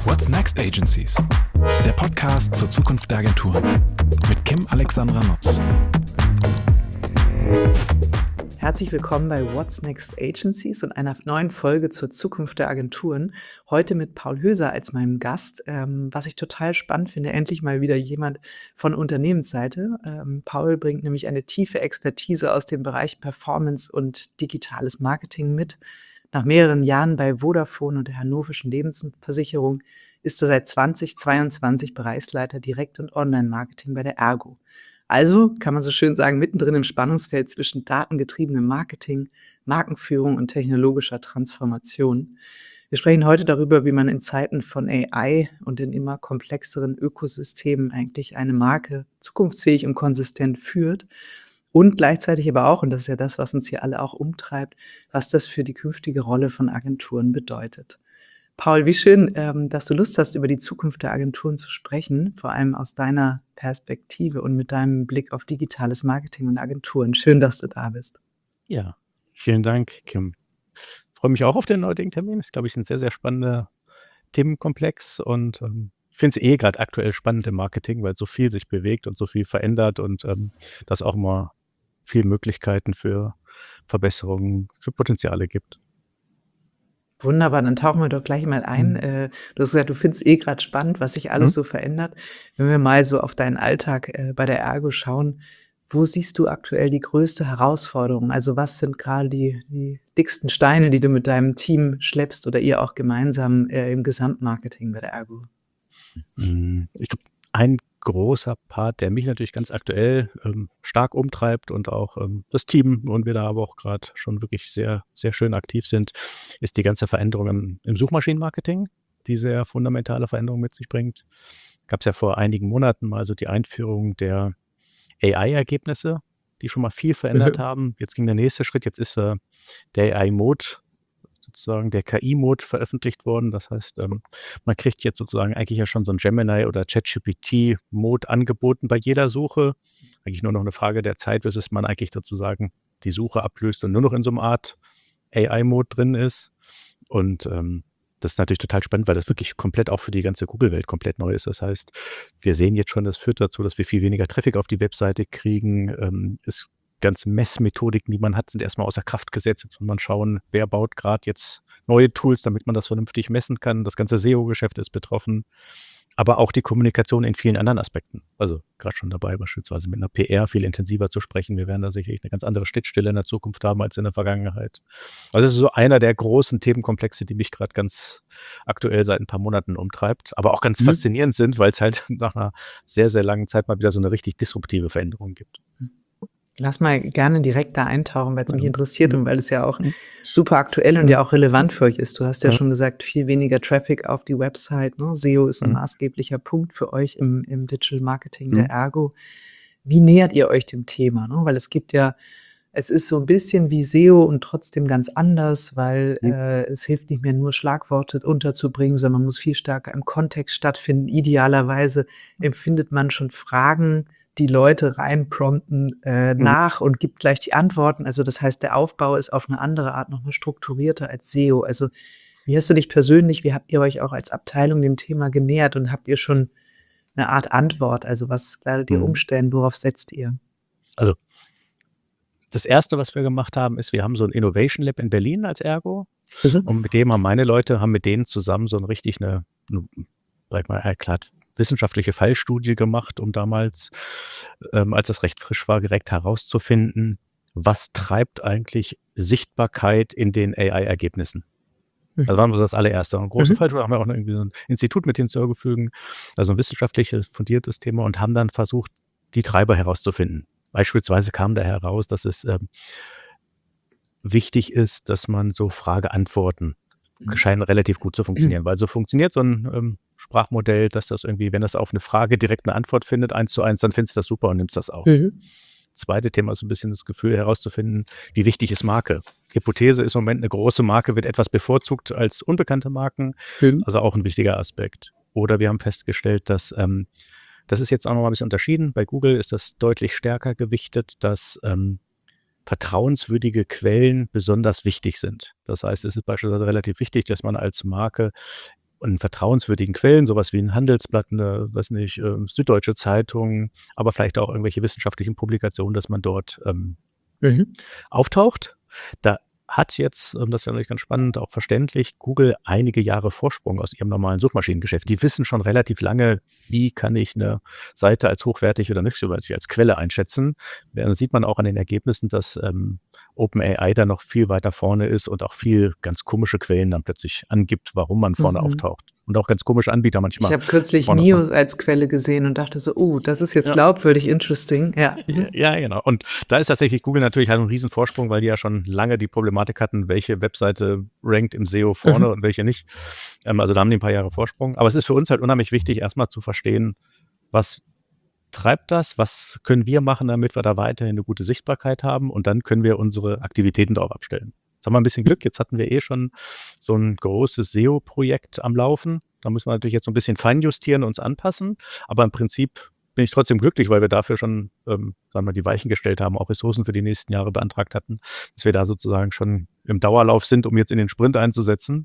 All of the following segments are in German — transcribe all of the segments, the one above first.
What's Next Agencies? Der Podcast zur Zukunft der Agenturen mit Kim Alexandra Nutz. Herzlich willkommen bei What's Next Agencies und einer neuen Folge zur Zukunft der Agenturen. Heute mit Paul Höser als meinem Gast, was ich total spannend finde, endlich mal wieder jemand von Unternehmensseite. Paul bringt nämlich eine tiefe Expertise aus dem Bereich Performance und digitales Marketing mit. Nach mehreren Jahren bei Vodafone und der Hannoverschen Lebensversicherung ist er seit 2022 Bereichsleiter Direkt- und Online-Marketing bei der ERGO. Also kann man so schön sagen, mittendrin im Spannungsfeld zwischen datengetriebenem Marketing, Markenführung und technologischer Transformation. Wir sprechen heute darüber, wie man in Zeiten von AI und in immer komplexeren Ökosystemen eigentlich eine Marke zukunftsfähig und konsistent führt. Und gleichzeitig aber auch, und das ist ja das, was uns hier alle auch umtreibt, was das für die künftige Rolle von Agenturen bedeutet. Paul, wie schön, dass du Lust hast, über die Zukunft der Agenturen zu sprechen, vor allem aus deiner Perspektive und mit deinem Blick auf digitales Marketing und Agenturen. Schön, dass du da bist. Ja, vielen Dank, Kim. Freue mich auch auf den heutigen Termin. Ist, glaube ich, ein sehr, sehr spannender Themenkomplex und ich finde es gerade aktuell spannend im Marketing, weil so viel sich bewegt und so viel verändert und das auch immer viele Möglichkeiten für Verbesserungen, für Potenziale gibt. Wunderbar, dann tauchen wir doch gleich mal ein. Du hast gesagt, du findest gerade spannend, was sich alles so verändert. Wenn wir mal so auf deinen Alltag bei der ERGO schauen, wo siehst du aktuell die größte Herausforderung? Also was sind gerade die dicksten Steine, die du mit deinem Team schleppst oder ihr auch gemeinsam im Gesamtmarketing bei der ERGO? Ich glaube, ein großer Part, der mich natürlich ganz aktuell stark umtreibt und auch das Team und wir da aber auch gerade schon wirklich sehr, sehr schön aktiv sind, ist die ganze Veränderung im Suchmaschinenmarketing, die sehr fundamentale Veränderung mit sich bringt. Gab es ja vor einigen Monaten mal so die Einführung der AI-Ergebnisse, die schon mal viel verändert haben. Jetzt ging der nächste Schritt, jetzt ist der AI-Mode, sozusagen der KI-Mode veröffentlicht worden. Das heißt, man kriegt jetzt sozusagen eigentlich ja schon so ein Gemini oder ChatGPT-Mode angeboten bei jeder Suche. Eigentlich nur noch eine Frage der Zeit, bis es man eigentlich sozusagen die Suche ablöst und nur noch in so einer Art AI-Mode drin ist. Und das ist natürlich total spannend, weil das wirklich komplett auch für die ganze Google-Welt komplett neu ist. Das heißt, wir sehen jetzt schon, das führt dazu, dass wir viel weniger Traffic auf die Webseite kriegen. Es ganze Messmethodiken, die man hat, sind erstmal außer Kraft gesetzt. Jetzt muss man schauen, wer baut gerade jetzt neue Tools, damit man das vernünftig messen kann. Das ganze SEO-Geschäft ist betroffen, aber auch die Kommunikation in vielen anderen Aspekten. Also gerade schon dabei, beispielsweise mit einer PR viel intensiver zu sprechen. Wir werden da sicherlich eine ganz andere Schnittstelle in der Zukunft haben als in der Vergangenheit. Also das ist so einer der großen Themenkomplexe, die mich gerade ganz aktuell seit ein paar Monaten umtreibt, aber auch ganz faszinierend sind, weil es halt nach einer sehr, sehr langen Zeit mal wieder so eine richtig disruptive Veränderung gibt. Lass mal gerne direkt da eintauchen, weil es mich interessiert und weil es ja auch super aktuell und ja auch relevant für euch ist. Du hast ja schon gesagt, viel weniger Traffic auf die Website, ne? SEO ist ein maßgeblicher Punkt für euch im Digital Marketing der ERGO. Wie nähert ihr euch dem Thema? Ne? Weil es ist so ein bisschen wie SEO und trotzdem ganz anders, weil es hilft nicht mehr nur Schlagworte unterzubringen, sondern man muss viel stärker im Kontext stattfinden. Idealerweise empfindet man schon Fragen, die Leute reinprompten nach und gibt gleich die Antworten. Also das heißt, der Aufbau ist auf eine andere Art noch mal strukturierter als SEO. Also wie hast du dich persönlich, wie habt ihr euch auch als Abteilung dem Thema genähert und habt ihr schon eine Art Antwort? Also was werdet ihr umstellen? Worauf setzt ihr? Also das Erste, was wir gemacht haben, ist, wir haben so ein Innovation Lab in Berlin als ERGO und mit dem haben meine Leute, haben mit denen zusammen so ein richtig sag ich mal, erklärt, wissenschaftliche Fallstudie gemacht, um damals, als das recht frisch war, direkt herauszufinden, was treibt eigentlich Sichtbarkeit in den AI-Ergebnissen. Also waren wir das allererste. Eine große Fallstudie, haben wir auch noch irgendwie so ein Institut mit hinzugefügt, also ein wissenschaftliches, fundiertes Thema und haben dann versucht, die Treiber herauszufinden. Beispielsweise kam da heraus, dass es wichtig ist, dass man so Frage-Antworten scheinen relativ gut zu funktionieren, weil so funktioniert so ein Sprachmodell, dass das irgendwie, wenn das auf eine Frage direkt eine Antwort findet, 1:1, dann findest du das super und nimmst das auch. Zweite Thema ist so ein bisschen das Gefühl herauszufinden, wie wichtig ist Marke. Hypothese ist im Moment, eine große Marke wird etwas bevorzugt als unbekannte Marken, also auch ein wichtiger Aspekt. Oder wir haben festgestellt, dass das ist jetzt auch noch mal ein bisschen unterschieden. Bei Google ist das deutlich stärker gewichtet, dass vertrauenswürdige Quellen besonders wichtig sind. Das heißt, es ist beispielsweise relativ wichtig, dass man als Marke in vertrauenswürdigen Quellen, sowas wie ein Handelsblatt, 'ne, weiß nicht, Süddeutsche Zeitung, aber vielleicht auch irgendwelche wissenschaftlichen Publikationen, dass man dort, Mhm. auftaucht. Da hat jetzt, das ist ja natürlich ganz spannend, auch verständlich, Google einige Jahre Vorsprung aus ihrem normalen Suchmaschinengeschäft. Die wissen schon relativ lange, wie kann ich eine Seite als hochwertig oder nicht hochwertig als Quelle einschätzen. Sieht man auch an den Ergebnissen, dass, OpenAI da noch viel weiter vorne ist und auch viel ganz komische Quellen dann plötzlich angibt, warum man vorne Mhm. auftaucht. Und auch ganz komische Anbieter Ich manchmal habe kürzlich vorne kommen. NIO als Quelle gesehen und dachte so: das ist jetzt Ja. glaubwürdig, interesting.“ Ja. Ja, ja, genau. Und da ist tatsächlich Google natürlich halt 'n Riesenvorsprung, weil die ja schon lange die Problematik hatten, welche Webseite rankt im SEO vorne Mhm. und welche nicht. Also, da haben die 'n paar Jahre Vorsprung. Aber es ist für uns halt unheimlich wichtig, erst mal zu verstehen, was treibt das? Was können wir machen, damit wir da weiterhin 'ne gute Sichtbarkeit haben? Und dann können wir unsere Aktivitäten darauf abstellen. Jetzt haben wir 'n bisschen Glück. Jetzt hatten wir schon so 'n großes SEO-Projekt am Laufen. Da müssen wir natürlich jetzt so 'n bisschen feinjustieren, uns anpassen. Aber im Prinzip bin ich trotzdem glücklich, weil wir dafür schon, sagen wir, die Weichen gestellt haben, auch Ressourcen für die nächsten Jahre beantragt hatten, dass wir da sozusagen schon im Dauerlauf sind, um jetzt in den Sprint einzusetzen.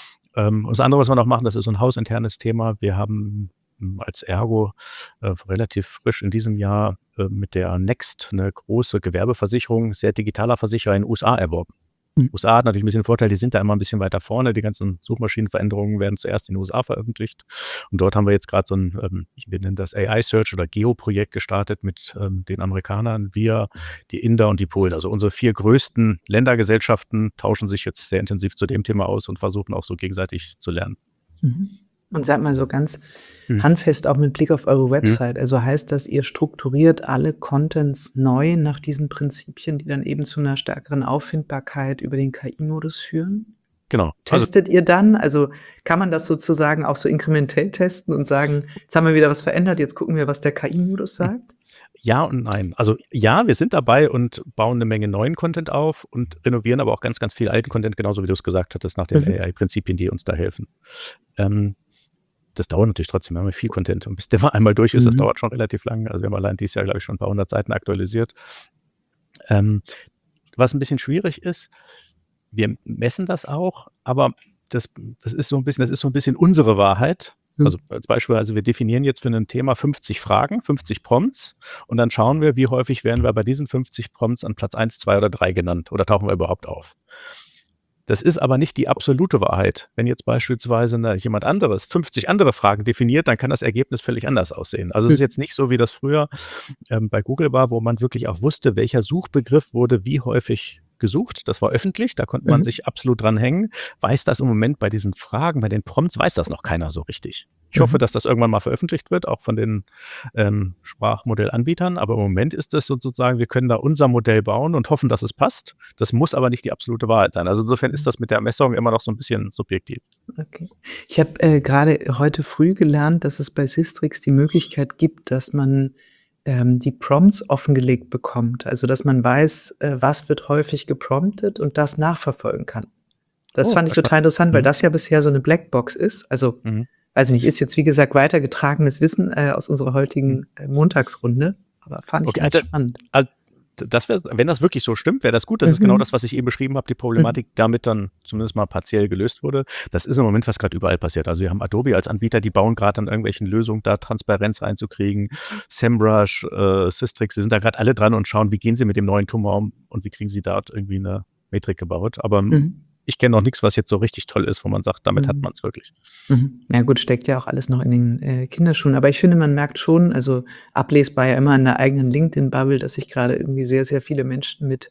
Und das andere, was wir noch machen, das ist so 'n hausinternes Thema. Wir haben, als Ergo, relativ frisch in diesem Jahr, mit der Next 'ne große Gewerbeversicherung, sehr digitaler Versicherer in USA erworben. Mhm. USA hat natürlich 'n bisschen den Vorteil, die sind da immer 'n bisschen weiter vorne. Die ganzen Suchmaschinenveränderungen werden zuerst in den USA veröffentlicht. Und dort haben wir jetzt grad so 'n, wir nennen das AI Search oder Geo-Projekt gestartet mit, den Amerikanern. Wir, die Inder und die Polen. Also, unsere 4 größten Ländergesellschaften tauschen sich jetzt sehr intensiv zu dem Thema aus und versuchen auch so gegenseitig zu lernen. Mhm. Und sag mal so ganz Mhm. handfest auch mit Blick auf eure Mhm. Website. Also heißt das, ihr strukturiert alle Contents neu nach diesen Prinzipien, die dann eben zu einer stärkeren Auffindbarkeit über den KI-Modus führen? Genau. Also, Testet ihr dann? Also, kann man das sozusagen auch so inkrementell testen und sagen: „Jetzt haben wir wieder was verändert, jetzt gucken wir, was der KI-Modus hm, sagt?“ ja und nein. Also, ja, wir sind dabei und bauen 'ne Menge neuen Content auf und renovieren aber auch ganz, ganz viel alten Content, genauso wie du's gesagt hattest, nach den Mhm. AI-Prinzipien, die uns da helfen. Ähm, Das dauert natürlich trotzdem. Wir haben ja viel Content und bis der mal einmal durch ist, das Mhm. dauert schon relativ lang. Also, wir haben allein dieses Jahr, glaube ich, schon 'n paar hundert Seiten aktualisiert. Ähm, Was 'n bisschen schwierig ist, wir messen das auch, aber das das ist so 'n bisschen unsere Wahrheit. Mhm. Also, als Beispiel, also, wir definieren jetzt für 'nen Thema 50 Fragen, 50 Prompts und dann schauen wir, wie häufig werden wir bei diesen 50 Prompts an Platz 1, 2 oder 3 genannt oder tauchen wir überhaupt auf? Das ist aber nicht die absolute Wahrheit. Wenn jetzt beispielsweise, jemand anderes 50 andere Fragen definiert, dann kann das Ergebnis völlig anders aussehen. Also, es ist Mhm. jetzt nicht so, wie das früher, bei Google war, wo man wirklich auch wusste, welcher Suchbegriff wurde wie häufig gesucht. Das war öffentlich, da konnte man Mhm. sich absolut dran hängen. Weiß das im Moment bei diesen Fragen, bei den Prompts weiß das noch keiner so richtig. Ich hoffe, Mhm. dass das irgendwann mal veröffentlicht wird, auch von den, Sprachmodellanbietern. Aber im Moment ist das sozusagen, wir können da unser Modell bauen und hoffen, dass es passt. Das muss aber nicht die absolute Wahrheit sein. Also, insofern ist Mhm. das mit der Messung immer noch so 'n bisschen subjektiv. Okay. Ich habe, grade heute früh gelernt, dass es bei Sistrix die Möglichkeit gibt, dass man, die Prompts offengelegt bekommt. Also, dass man weiß, was wird häufig gepromptet und das nachverfolgen kann. Das Oh, fand ich das total spannend. interessant, weil Mhm, das ja bisher so 'ne Blackbox ist. Also, mhm, weiß ich nicht, ist jetzt, wie gesagt, weitergetragenes Wissen, aus unserer mhm. heutigen, Montagsrunde, aber fand ich Okay, ganz spannend. al das wäre, wenn das wirklich so stimmt, wäre das gut. Das ist genau Mhm. das, was ich eben beschrieben habe, die Mhm. Problematik damit dann zumindest mal partiell gelöst wurde. Das ist im Moment, was grad überall passiert. Also, wir haben Adobe als Anbieter, die bauen grad an irgendwelchen Lösungen, da Transparenz reinzukriegen. SEMrush, Sistrix, die sind da grad alle dran und schauen, wie gehen sie mit dem neuen Tool um und wie kriegen sie dort irgendwie 'ne Metrik gebaut. Aber, Mhm. ich kenne noch nix, was jetzt so richtig toll ist, wo man sagt, damit hat Mhm. man's wirklich. Mhm. Ja gut, steckt ja auch alles noch in den, Kinderschuhen. Aber ich finde, man merkt schon, also ablesbar ja immer in der eigenen LinkedIn-Bubble, dass sich grade irgendwie sehr, sehr viele Menschen mit,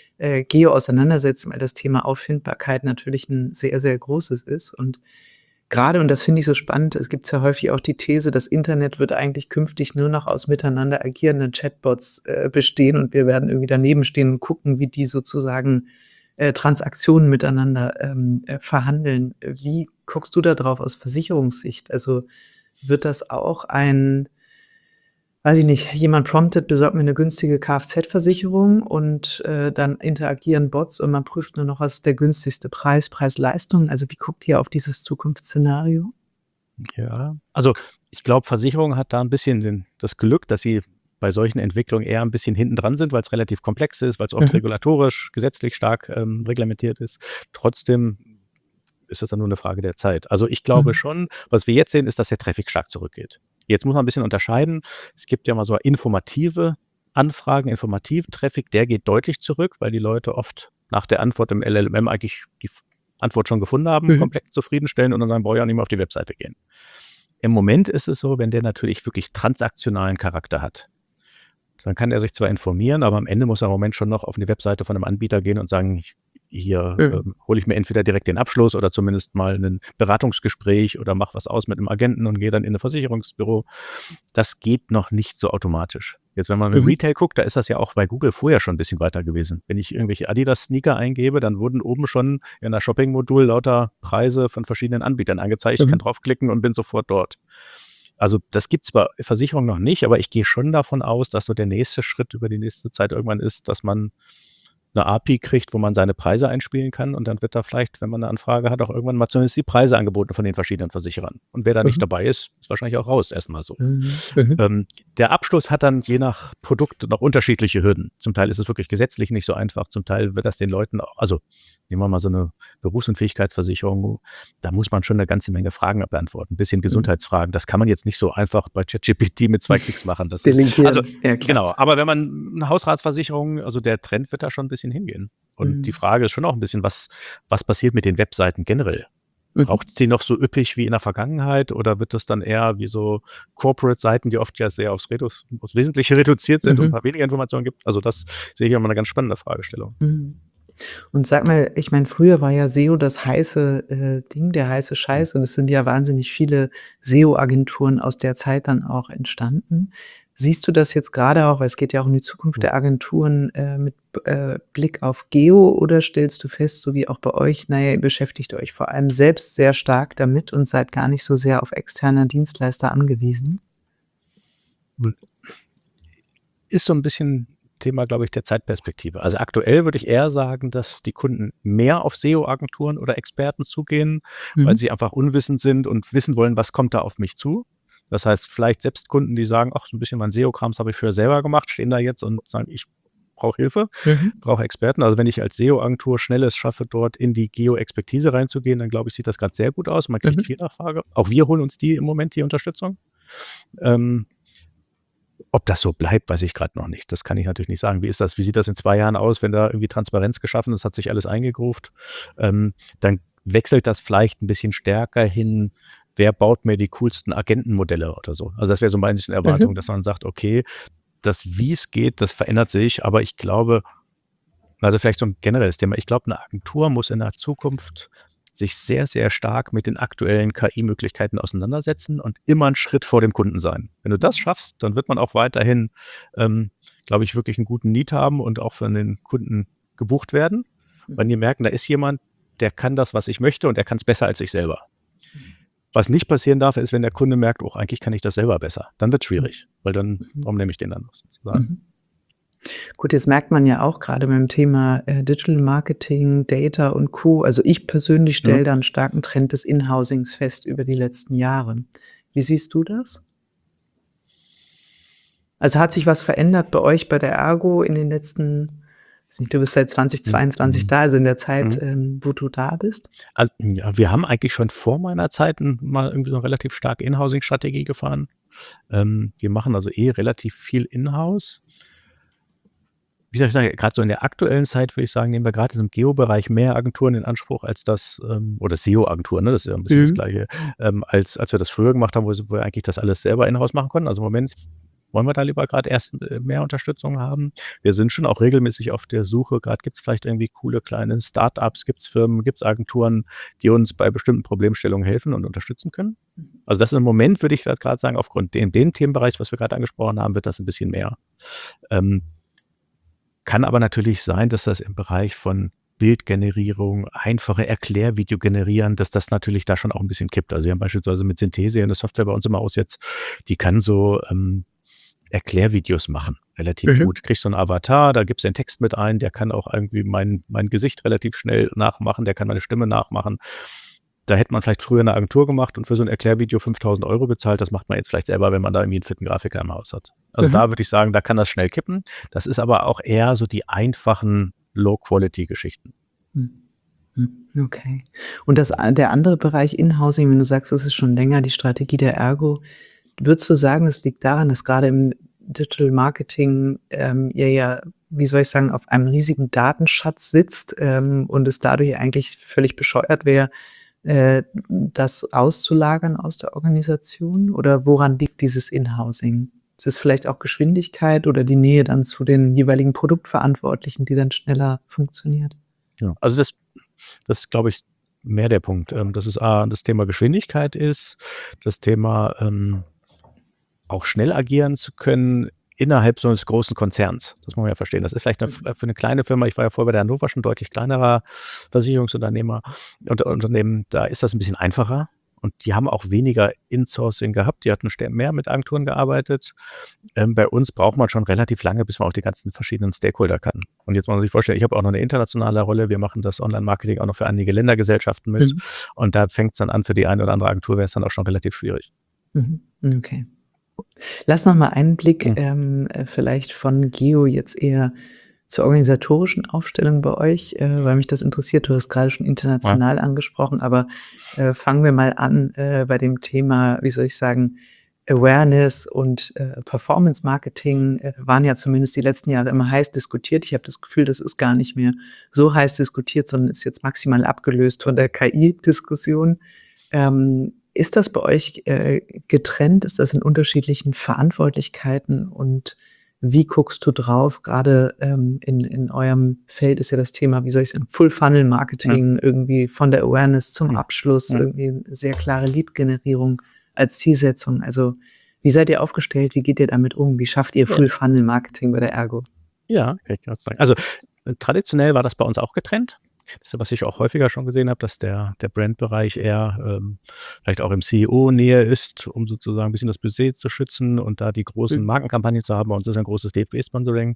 Geo auseinandersetzen, weil das Thema Auffindbarkeit natürlich 'n sehr, sehr großes ist. Und grade, und das finde ich so spannend, es gibt ja häufig auch die These, das Internet wird eigentlich künftig nur noch aus miteinander agierenden Chatbots, bestehen und wir werden irgendwie daneben stehen und gucken, wie die sozusagen, Transaktionen miteinander, verhandeln. Wie guckst du da drauf aus Versicherungssicht? Also, wird das auch ein, weiß ich nicht, jemand promptet: „Besorg mir 'ne günstige Kfz-Versicherung“ und, dann interagieren Bots und man prüft nur noch, was ist der günstigste Preis, Preis-Leistung. Also, wie guckt ihr auf dieses Zukunftsszenario? Ja, also, ich glaube, Versicherung hat da 'n bisschen das Glück, dass sie bei solchen Entwicklungen eher 'n bisschen hinten dran sind, weil's relativ komplex ist, weil's oft Mhm. regulatorisch, gesetzlich stark, reglementiert ist. Trotzdem ist das dann nur eine Frage der Zeit. Also ich glaube schon, was wir jetzt sehen, ist, dass der Traffic stark zurückgeht. Jetzt muss man ein bisschen unterscheiden. Es gibt ja mal so informative Anfragen, Informativ-Traffic, der geht deutlich zurück, weil die Leute oft nach der Antwort im LLM eigentlich die Antwort schon gefunden haben, komplett zufriedenstellen und dann brauche ich auch nicht mehr auf die Webseite gehen. Im Moment ist es so, wenn der natürlich wirklich transaktionalen Charakter hat, dann kann er sich zwar informieren, aber am Ende muss er im Moment schon noch auf eine Webseite von einem Anbieter gehen und sagen, hier hole ich mir entweder direkt den Abschluss oder zumindest mal ein Beratungsgespräch oder mache was aus mit einem Agenten und gehe dann in ein Versicherungsbüro. Das geht noch nicht so automatisch. Jetzt, wenn man im Retail guckt, da ist das ja auch bei Google vorher schon ein bisschen weiter gewesen. Wenn ich irgendwelche Adidas-Sneaker eingebe, dann wurden oben schon in der Shopping-Modul lauter Preise von verschiedenen Anbietern angezeigt. Ich kann draufklicken und bin sofort dort. Also das gibt es bei Versicherungen noch nicht, aber ich gehe schon davon aus, dass so der nächste Schritt über die nächste Zeit irgendwann ist, dass man eine API kriegt, wo man seine Preise einspielen kann und dann wird da vielleicht, wenn man eine Anfrage hat, auch irgendwann mal zumindest die Preise angeboten von den verschiedenen Versicherern. Und wer da nicht dabei ist, ist wahrscheinlich auch raus, erstmal so. Der Abschluss hat dann je nach Produkt noch unterschiedliche Hürden. Zum Teil ist es wirklich gesetzlich nicht so einfach, zum Teil wird das den Leuten auch, also nehmen wir mal so eine Berufsunfähigkeitsversicherung, da muss man schon eine ganze Menge Fragen beantworten, ein bisschen Gesundheitsfragen. Das kann man jetzt nicht so einfach bei ChatGPT mit 2 Klicks machen. Das Delegieren. ja, genau, aber wenn man eine Hausratsversicherung, also der Trend wird da schon ein bisschen hingehen. Und die Frage ist schon auch ein bisschen, was passiert mit den Webseiten generell? Braucht es die noch so üppig wie in der Vergangenheit oder wird das dann eher wie so Corporate-Seiten, die oft ja sehr aufs Wesentliche reduziert sind und ein paar weniger Informationen gibt? Also das sehe ich immer eine ganz spannende Fragestellung. Und sag mal, ich meine, früher war ja SEO das heiße Ding, der heiße Scheiß und es sind ja wahnsinnig viele SEO-Agenturen aus der Zeit dann auch entstanden. Siehst du das jetzt gerade auch, weil es geht ja auch um die Zukunft der Agenturen, mit Blick auf Geo oder stellst du fest, so wie auch bei euch, naja, ihr beschäftigt euch vor allem selbst sehr stark damit und seid gar nicht so sehr auf externe Dienstleister angewiesen? Ist so ein bisschen Thema, glaube ich, der Zeitperspektive. Also aktuell würde ich eher sagen, dass die Kunden mehr auf SEO-Agenturen oder Experten zugehen, weil sie einfach unwissend sind und wissen wollen, was kommt da auf mich zu. Das heißt, vielleicht selbst Kunden, die sagen, ach, so ein bisschen mein SEO-Krams habe ich früher selber gemacht, stehen da jetzt und sagen, ich brauche Hilfe, brauche Experten. Also wenn ich als SEO-Agentur schnell es schaffe, dort in die Geo-Expertise reinzugehen, dann glaube ich, sieht das gerade sehr gut aus. Man kriegt viel Nachfrage. Auch wir holen uns die im Moment, die Unterstützung. Ob das so bleibt, weiß ich gerade noch nicht. Das kann ich natürlich nicht sagen. Wie ist das? Wie sieht das in 2 Jahren aus, wenn da irgendwie Transparenz geschaffen ist, hat sich alles eingegruft? Dann wechselt das vielleicht ein bisschen stärker hin, wer baut mir die coolsten Agentenmodelle oder so. Also das wäre so meine Erwartung, dass man sagt, okay, das wie es geht, das verändert sich, aber ich glaube, also vielleicht so ein generelles Thema, ich glaube, eine Agentur muss in der Zukunft sich sehr, sehr stark mit den aktuellen KI-Möglichkeiten auseinandersetzen und immer einen Schritt vor dem Kunden sein. Wenn du das schaffst, dann wird man auch weiterhin, glaube ich, wirklich einen guten Need haben und auch von den Kunden gebucht werden. Wenn die merken, da ist jemand, der kann das, was ich möchte und der kann es besser als ich selber. Was nicht passieren darf, ist, wenn der Kunde merkt, oh, eigentlich kann ich das selber besser. Dann wird es schwierig, weil dann, warum nehme ich den dann sozusagen? Gut, jetzt merkt man ja auch gerade beim Thema Digital Marketing, Data und Co. Also ich persönlich stelle da einen starken Trend des Inhousings fest über die letzten Jahre. Wie siehst du das? Also hat sich was verändert bei euch bei der Ergo in den letzten, weiß nicht, du bist seit 2022 da, also in der Zeit, wo du da bist? Also, ja, wir haben eigentlich schon vor meiner Zeit mal irgendwie so eine relativ starke Inhousing-Strategie gefahren. Wir machen also relativ viel Inhouse. Wie soll ich sagen, gerade so in der aktuellen Zeit würde ich sagen, nehmen wir gerade im Geo-Bereich mehr Agenturen in Anspruch als das, oder SEO-Agenturen, ne, das ist ja ein bisschen das Gleiche, als wir das früher gemacht haben, wo wir eigentlich das alles selber in-house machen konnten. Also im Moment wollen wir da lieber gerade erst mehr Unterstützung haben. Wir sind schon auch regelmäßig auf der Suche, gerade gibt es vielleicht irgendwie coole kleine Startups, gibt es Firmen, gibt es Agenturen, die uns bei bestimmten Problemstellungen helfen und unterstützen können. Also das ist im Moment, würde ich gerade sagen, aufgrund dem Themenbereich, was wir gerade angesprochen haben, wird das ein bisschen mehr. Kann aber natürlich sein, dass das im Bereich von Bildgenerierung, einfache Erklärvideo generieren, dass das natürlich da schon auch ein bisschen kippt. Also wir haben beispielsweise mit Synthese eine Software bei uns im Haus jetzt, die kann so Erklärvideos machen, relativ gut. Kriegst so einen Avatar, da gibst du den Text mit ein, der kann auch irgendwie mein Gesicht relativ schnell nachmachen, der kann meine Stimme nachmachen. Da hätte man vielleicht früher eine Agentur gemacht und für so ein Erklärvideo 5.000 € bezahlt. Das macht man jetzt vielleicht selber, wenn man da irgendwie einen fitten Grafiker im Haus hat. Also da würde ich sagen, da kann das schnell kippen. Das ist aber auch eher so die einfachen Low-Quality-Geschichten. Okay. Und der andere Bereich In-Housing, wenn du sagst, das ist schon länger die Strategie der Ergo, würdest du sagen, es liegt daran, dass gerade im Digital Marketing, ihr ja, wie soll ich sagen, auf einem riesigen Datenschatz sitzt, und es dadurch eigentlich völlig bescheuert wäre, das auszulagern aus der Organisation? Oder woran liegt dieses In-Housing? Ist es vielleicht auch Geschwindigkeit oder die Nähe dann zu den jeweiligen Produktverantwortlichen, die dann schneller funktioniert? Ja, also das ist, glaube ich, mehr der Punkt, dass es das Thema Geschwindigkeit ist, das Thema, auch schnell agieren zu können innerhalb so eines großen Konzerns. Das muss man ja verstehen. Das ist vielleicht für 'ne kleine Firma, ich war ja vorher bei der Hannover, schon deutlich kleinerer Unternehmen, da ist das ein bisschen einfacher und die haben auch weniger Insourcing gehabt. Die hatten mehr mit Agenturen gearbeitet. Bei uns braucht man schon relativ lange, bis man auch die ganzen verschiedenen Stakeholder kann. Und jetzt muss man sich vorstellen, ich habe auch noch eine internationale Rolle. Wir machen das Online-Marketing auch noch für einige Ländergesellschaften mit. Mhm. Und da fängt es dann an, für die eine oder andere Agentur wäre es dann auch schon relativ schwierig. Mhm. Okay. Lass noch mal einen Blick, Mhm. vielleicht von Geo jetzt eher zur organisatorischen Aufstellung bei euch, weil mich das interessiert. Du hast gerade schon Ja. international angesprochen, aber, fangen wir mal an, bei dem Thema, wie soll ich sagen, Awareness und, Performance Marketing, waren ja zumindest die letzten Jahre immer heiß diskutiert. Ich habe das Gefühl, das ist gar nicht mehr so heiß diskutiert, sondern ist jetzt maximal abgelöst von der KI-Diskussion. Ist das bei euch, getrennt? Ist das in unterschiedlichen Verantwortlichkeiten? Und wie guckst du drauf? Gerade in eurem Feld ist ja das Thema, wie soll ich sagen, Full Funnel Mhm. Marketing, irgendwie von der Awareness zum Mhm. Abschluss, Mhm. irgendwie 'ne sehr klare Lead-Generierung als Zielsetzung. Also, wie seid ihr aufgestellt? Wie geht ihr damit um? Wie schafft ihr Ja. Full Funnel Marketing bei der Ergo? Ja, kann ich dir was sagen. Also, traditionell war das bei uns auch getrennt. Das ist ja, was ich auch häufiger schon gesehen habe, dass der Brandbereich eher, vielleicht auch im CEO-Nähe ist, um sozusagen 'n bisschen das Budget zu schützen und da die großen Mhm. Markenkampagnen zu haben. Bei uns ist ein großes DFB-Sponsoring.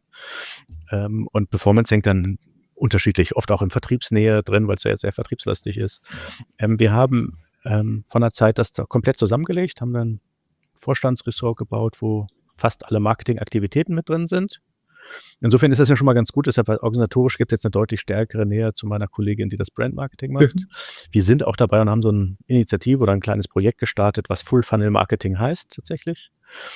Und Performance hängt dann unterschiedlich, oft auch in Vertriebsnähe drin, weil's ja sehr vertriebslastig ist. Wir haben, vor 'ner Zeit das da komplett zusammengelegt, haben dann Vorstandsressort gebaut, wo fast alle Marketingaktivitäten mit drin sind. Insofern ist das ja schon mal ganz gut, deshalb weil organisatorisch gibt es jetzt 'ne deutlich stärkere Nähe zu meiner Kollegin, die das Brandmarketing macht. Mhm. Wir sind auch dabei und haben so 'n Initiative oder 'n kleines Projekt gestartet, was Full Funnel Marketing heißt tatsächlich.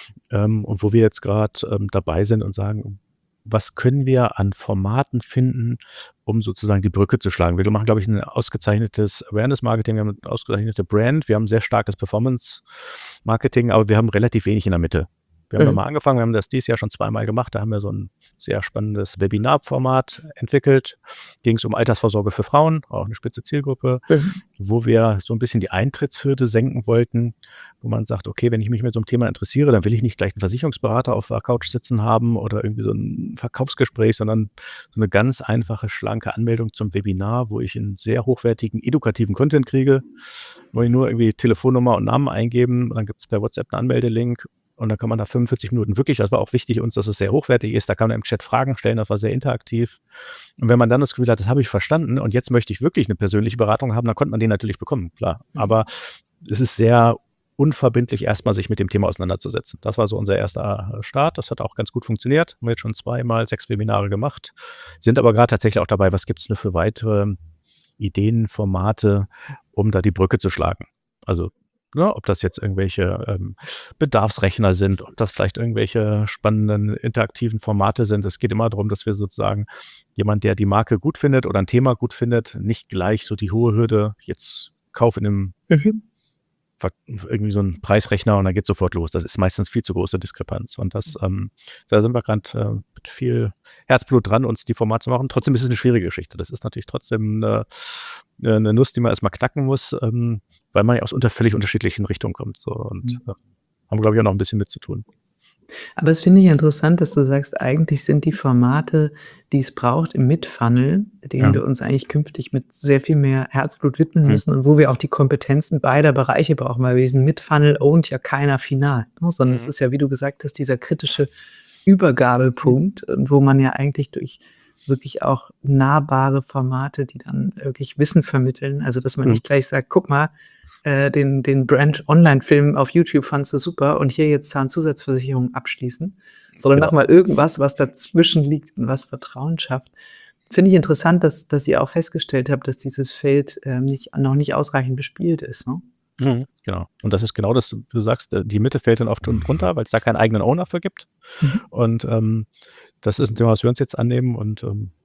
Und wo wir jetzt grad, dabei sind und sagen: „Was können wir an Formaten finden, um sozusagen die Brücke zu schlagen?“ Wir machen, glaube ich, 'n ausgezeichnetes Awareness Marketing, wir haben 'ne ausgezeichnete Brand, wir haben sehr starkes Performance Marketing, aber wir haben relativ wenig in der Mitte. Wir haben da Mhm. mal angefangen, wir haben das dieses Jahr schon zweimal gemacht. Da haben wir so 'n sehr spannendes Webinarformat entwickelt. Ging's um Altersvorsorge für Frauen, auch 'ne spitze Zielgruppe, Mhm. wo wir so 'n bisschen die Eintrittshürde senken wollten, wo man sagt: „Okay, wenn ich mich mit so 'nem Thema interessiere, dann will ich nicht gleich 'n Versicherungsberater auf der Couch sitzen haben oder irgendwie so 'n Verkaufsgespräch, sondern so 'ne ganz einfache, schlanke Anmeldung zum Webinar, wo ich 'n sehr hochwertigen edukativen Content kriege, wo ich nur irgendwie Telefonnummer und Namen eingeben und dann gibt's per WhatsApp 'n Anmeldelink und dann kann man da 45 Minuten wirklich, das war auch wichtig uns, dass es sehr hochwertig ist, da kann man im Chat Fragen stellen, das war sehr interaktiv. Und wenn man dann das Gefühl hat: „Das habe ich verstanden und jetzt möchte ich wirklich 'ne persönliche Beratung haben“, dann konnte man die natürlich bekommen, klar. Mhm. Aber es ist sehr unverbindlich, erst mal sich mit dem Thema auseinanderzusetzen. Das war so unser erster, Start. Das hat auch ganz gut funktioniert. Haben wir jetzt schon zweimal 6 Webinare gemacht, sind aber grad tatsächlich auch dabei, was gibt's denn für weitere Ideen, Formate, um da die Brücke zu schlagen. Also, ne, ob das jetzt irgendwelche, Bedarfsrechner sind, ob das vielleicht irgendwelche spannenden interaktiven Formate sind. Es geht immer darum, dass wir sozusagen jemand, der die Marke gut findet oder 'n Thema gut findet, nicht gleich so die hohe Hürde, jetzt kauf in 'nem Mhm. irgendwie so 'n Preisrechner und dann geht's sofort los. Das ist meistens viel zu große Diskrepanz. Und da sind wir grad, mit viel Herzblut dran, uns die Formate zu machen. Trotzdem ist es 'ne schwierige Geschichte. Das ist natürlich trotzdem 'ne Nuss, die man erst mal knacken muss, weil man ja aus völlig unterschiedlichen Richtungen kommt so und, Mhm. haben, glaube ich, auch noch 'n bisschen mit zu tun. Aber das finde ich interessant, dass du sagst, eigentlich sind die Formate, die es braucht im Mid-Funnel, denen Ja. wir uns eigentlich künftig mit sehr viel mehr Herzblut widmen Mhm. müssen und wo wir auch die Kompetenzen beider Bereiche brauchen, weil diesen Mid-Funnel ownt ja keiner final, ne? Sondern es Mhm. ist ja, wie du gesagt hast, dieser kritische Mhm. Übergabepunkt und wo man ja eigentlich durch wirklich auch nahbare Formate, die dann wirklich Wissen vermitteln, also, dass man Mhm. nicht gleich sagt: „Guck mal, den Brand-Online-Film auf YouTube fandst du super und hier jetzt Zahnzusatzversicherung abschließen“, sondern Genau. mach mal irgendwas, was dazwischen liegt und was Vertrauen schafft. Finde ich interessant, dass ihr auch festgestellt habt, dass dieses Feld, noch nicht ausreichend bespielt ist, ne? Genau. Und das ist genau das, du sagst, die Mitte fällt dann oft unten drunter, weil es da keinen eigenen Owner für gibt. Mhm. Und, das ist ein Thema, was wir uns jetzt annehmen und,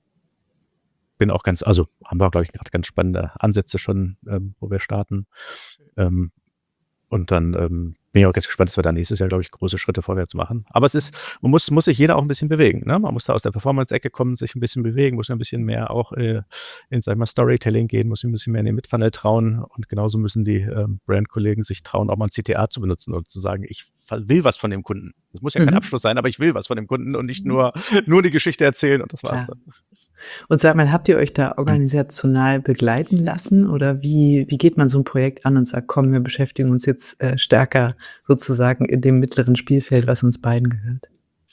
bin auch haben wir, glaube ich, gerade ganz spannende Ansätze schon, wo wir starten. Ähm, und dann, bin ich auch ganz gespannt, dass wir da nächstes Jahr, glaube ich, große Schritte vorwärts machen. Aber muss sich jeder auch ein bisschen bewegen, ne? Man muss da aus der Performance-Ecke kommen, sich ein bisschen bewegen, muss ein bisschen mehr auch, in, sage ich mal, Storytelling gehen, muss sich ein bisschen mehr in den Mid-Funnel trauen und genauso müssen die, Brandkollegen sich trauen, auch mal 'n CTA zu benutzen und zu sagen: „Ich will was von dem Kunden.“ Das muss ja kein Mhm. Abschluss sein, aber ich will was von dem Kunden und nicht Mhm. nur die Geschichte erzählen und das war's Klar. dann. Und sag mal, habt ihr euch da organisational begleiten lassen oder wie geht man so 'n Projekt an und sagt: „Komm, wir beschäftigen uns jetzt, stärker sozusagen in dem mittleren Spielfeld, was uns beiden gehört?“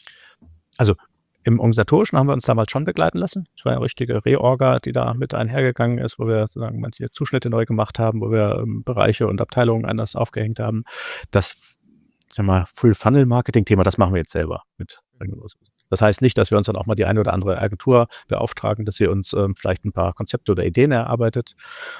Also, im Organisatorischen haben wir uns damals schon begleiten lassen. Es war eine richtige Reorga, die da mit einhergegangen ist, wo wir sozusagen manche Zuschnitte neu gemacht haben, wo wir, Bereiche und Abteilungen anders aufgehängt haben. Das, sagen wir mal, Full-Funnel-Marketing-Thema, das machen wir jetzt selber mit Eigenlos. Das heißt nicht, dass wir uns dann auch mal die eine oder andere Agentur beauftragen, dass sie uns, vielleicht ein paar Konzepte oder Ideen erarbeitet.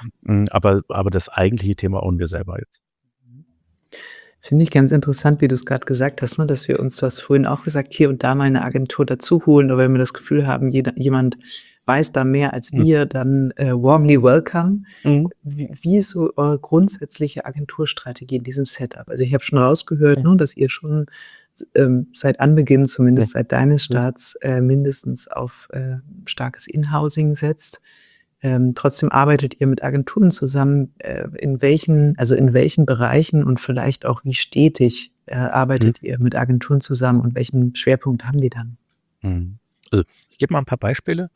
Aber das eigentliche Thema ownen wir selber jetzt. Finde ich ganz interessant, wie du's grad gesagt hast, ne, dass wir uns du hast vorhin auch gesagt, hier und da mal 'ne Agentur dazu holen oder wenn wir das Gefühl haben, jemand weiß da mehr als Mhm. wir, dann, warmly welcome. Mhm. Wie ist so eure grundsätzliche Agenturstrategie in diesem Setup? Also, ich habe schon rausgehört, Ja, ne, dass ihr schon seit Anbeginn, ja. zumindest seit deines Mhm. Starts, mindestens auf, starkes Inhousing setzt. Trotzdem arbeitet ihr mit Agenturen zusammen. In welchen Bereichen und vielleicht auch wie stetig, Mhm. arbeitet ihr mit Agenturen zusammen und welchen Schwerpunkt haben die dann? Mhm. Also, ich gebe mal ein paar Beispiele.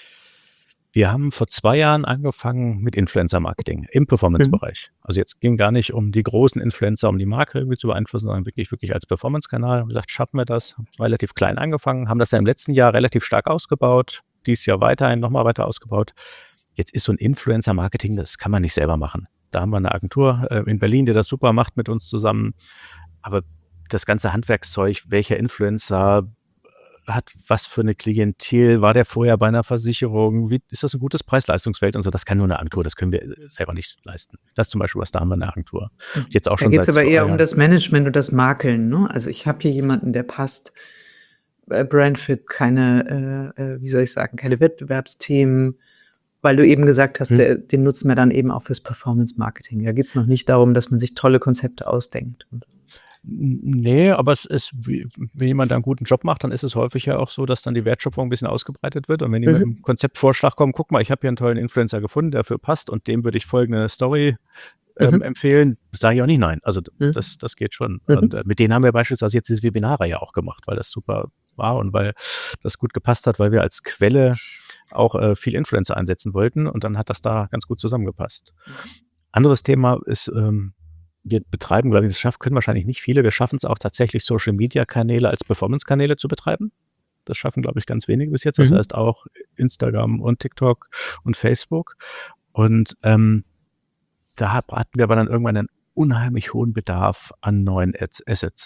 Wir haben vor 2 Jahren angefangen mit Influencer-Marketing im Mhm. Performance-Bereich. Also, jetzt ging gar nicht um die großen Influencer, um die Marke irgendwie zu beeinflussen, sondern wirklich als Performance-Kanal. Haben gesagt: „Schaffen wir das?“ Haben relativ klein angefangen, haben das ja im letzten Jahr relativ stark ausgebaut, dieses Jahr weiterhin noch mal weiter ausgebaut. Jetzt ist so 'n Influencer-Marketing, das kann man nicht selber machen. Da haben wir 'ne Agentur, in Berlin, die das super macht mit uns zusammen. Aber das ganze Handwerkszeug, welcher Influencer hat was für 'ne Klientel? War der vorher bei 'ner Versicherung? Wie ist das 'n gutes Preis-Leistungs-Verhältnis und so? Das kann nur 'ne Agentur, das können wir, selber nicht leisten. Das zum Beispiel da haben wir 'ne Agentur. Mhm. Jetzt auch Da schon geht's seit aber 2 eher um Jahren. das Management und das Makeln, ne? Also, ich habe hier jemanden, der passt, Brandfit, keine, wie soll ich sagen, keine Wettbewerbsthemen, weil du eben gesagt hast, Mhm. den nutzen wir dann eben auch fürs Performance Marketing. Da geht's noch nicht darum, dass man sich tolle Konzepte ausdenkt und Ne, aber es ist wie wenn jemand da 'n guten Job macht, dann ist es häufig ja auch so, dass dann die Wertschöpfung 'n bisschen ausgebreitet wird. Und wenn die mit 'm mhm, Konzeptvorschlag kommen: „Guck mal, ich habe hier 'n tollen Influencer gefunden, der dafür passt und dem würde ich folgende Story, mhm, empfehlen“, sage ich auch nicht nein. Also, mhm, das geht schon. Und, mhm, mit denen haben wir beispielsweise jetzt diese Webinare ja auch gemacht, weil das super war und weil das gut gepasst hat, weil wir als Quelle auch, viel Influencer einsetzen wollten und dann hat das da ganz gut zusammengepasst. mhm, Anderes Thema ist, wir betreiben, glaube ich, das können wahrscheinlich nicht viele. Wir schaffen es auch tatsächlich, Social-Media-Kanäle als Performance-Kanäle zu betreiben. Das schaffen, glaube ich, ganz wenige bis jetzt. Das mhm. heißt auch Instagram und TikTok und Facebook. Und, hatten wir aber dann irgendwann einen unheimlich hohen Bedarf an neuen Assets.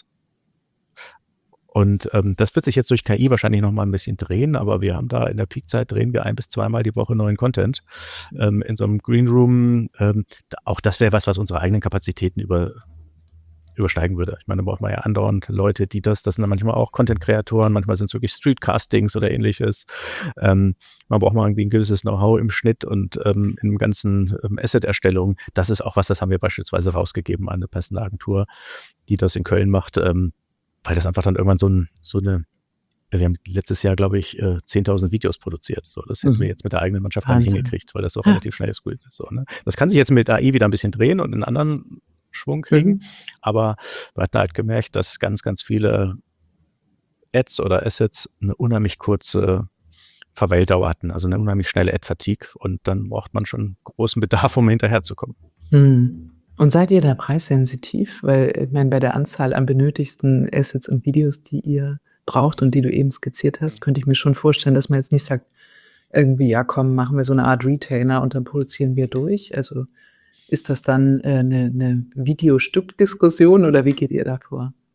Und, das wird sich jetzt durch KI wahrscheinlich noch mal 'n bisschen drehen, aber wir haben da in der Peakzeit drehen wir ein bis zweimal die Woche neuen Content, Mhm. in so 'nem Greenroom. Auch das wäre was unsere eigenen Kapazitäten übersteigen würde. Ich meine, da braucht man ja andauernd Leute, die das sind dann manchmal auch Content-Kreatoren, manchmal sind's wirklich Streetcastings oder Ähnliches. Man braucht mal irgendwie 'n gewisses Know-how im Schnitt und, in dem ganzen, Asset-Erstellung. Das ist auch was, das haben wir beispielsweise rausgegeben an 'ne passende Agentur, die das in Köln macht, weil das einfach dann irgendwann wir haben letztes Jahr, glaube ich, 10.000 Videos produziert. So, das hätten wir Mhm. jetzt mit der eigenen Mannschaft gar nicht Wahnsinn. hingekriegt, weil das so Ha. relativ schnell ist so, ne? Das kann sich jetzt mit AI wieder 'n bisschen drehen und 'nen anderen Schwung kriegen, Mhm. aber wir hatten halt gemerkt, dass ganz, ganz viele Ads oder Assets 'ne unheimlich kurze Verweildauer hatten, also 'ne unheimlich schnelle Ad-Fatigue und dann braucht man schon großen Bedarf, um hinterherzukommen. Mhm. Und seid ihr da preissensitiv? Weil, ich meine, bei der Anzahl an benötigten Assets und Videos, die ihr braucht und die du eben skizziert hast, könnte ich mir schon vorstellen, dass man jetzt nicht sagt, irgendwie: „Ja, komm, machen wir so 'ne Art Retainer und dann produzieren wir durch.“ Also, ist das dann, 'ne Videostück-Diskussion oder wie geht ihr da vor?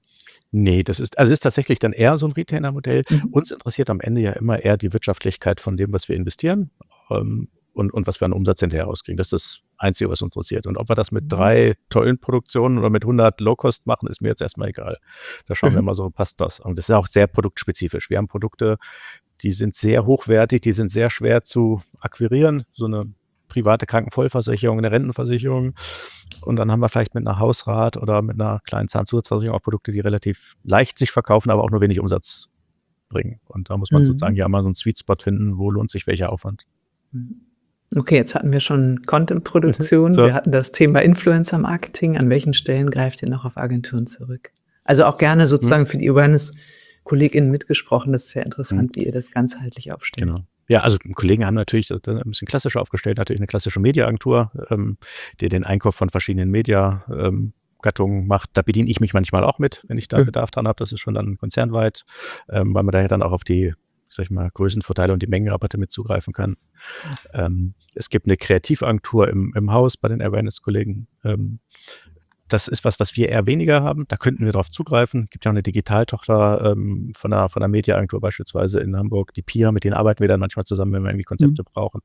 Ne, es ist tatsächlich dann eher so 'n Retainer-Modell. Mhm. Uns interessiert am Ende ja immer eher die Wirtschaftlichkeit von dem, was wir investieren, und was wir an Umsatz hinterher rauskriegen. Das ist das Einzige, was uns interessiert. Und ob wir das mit Mhm. 3 tollen Produktionen oder mit 100 Low-Cost machen, ist mir jetzt erst mal egal. Da schauen wir Mhm. mal so, passt das? Und das ist auch sehr produktspezifisch. Wir haben Produkte, die sind sehr hochwertig, die sind sehr schwer zu akquirieren, so 'ne private Krankenvollversicherung, 'ne Rentenversicherung. Und dann haben wir vielleicht mit 'ner Hausrat oder mit 'ner kleinen Zahnzusatzversicherung auch Produkte, die relativ leicht sich verkaufen, aber auch nur wenig Umsatz bringen. Und da muss man sozusagen Mhm. ja immer so 'n Sweet Spot finden, wo lohnt sich welcher Aufwand. Mhm. Okay, jetzt hatten wir schon Content-Produktion, So, wir hatten das Thema Influencer-Marketing. An welchen Stellen greift ihr noch auf Agenturen zurück? Also, auch gerne mhm, sozusagen für die Awareness-KollegInnen mitgesprochen. Das ist sehr mhm, interessant, wie ihr das ganzheitlich aufstellt. genau. Ja, also Kollegen haben natürlich das dann 'n bisschen klassischer aufgestellt, natürlich 'ne klassische Mediaagentur, die den Einkauf von verschiedenen Media Gattungen macht. Da bediene ich mich manchmal auch mit, wenn ich da Mhm. Bedarf dran habe. Das ist schon dann konzernweit, weil man da ja dann auch auf die, sage ich mal, Größenvorteile und die Mengenrabatte mit zugreifen kann. Es gibt 'ne Kreativagentur im Haus bei den Awareness-Kollegen. Das ist was wir eher weniger haben. Da könnten wir drauf zugreifen. Gibt ja auch 'ne Digitaltochter, von 'ner Mediaagentur beispielsweise in Hamburg, die PIA, mit denen arbeiten wir dann manchmal zusammen, wenn wir irgendwie Mhm. Konzepte brauchen.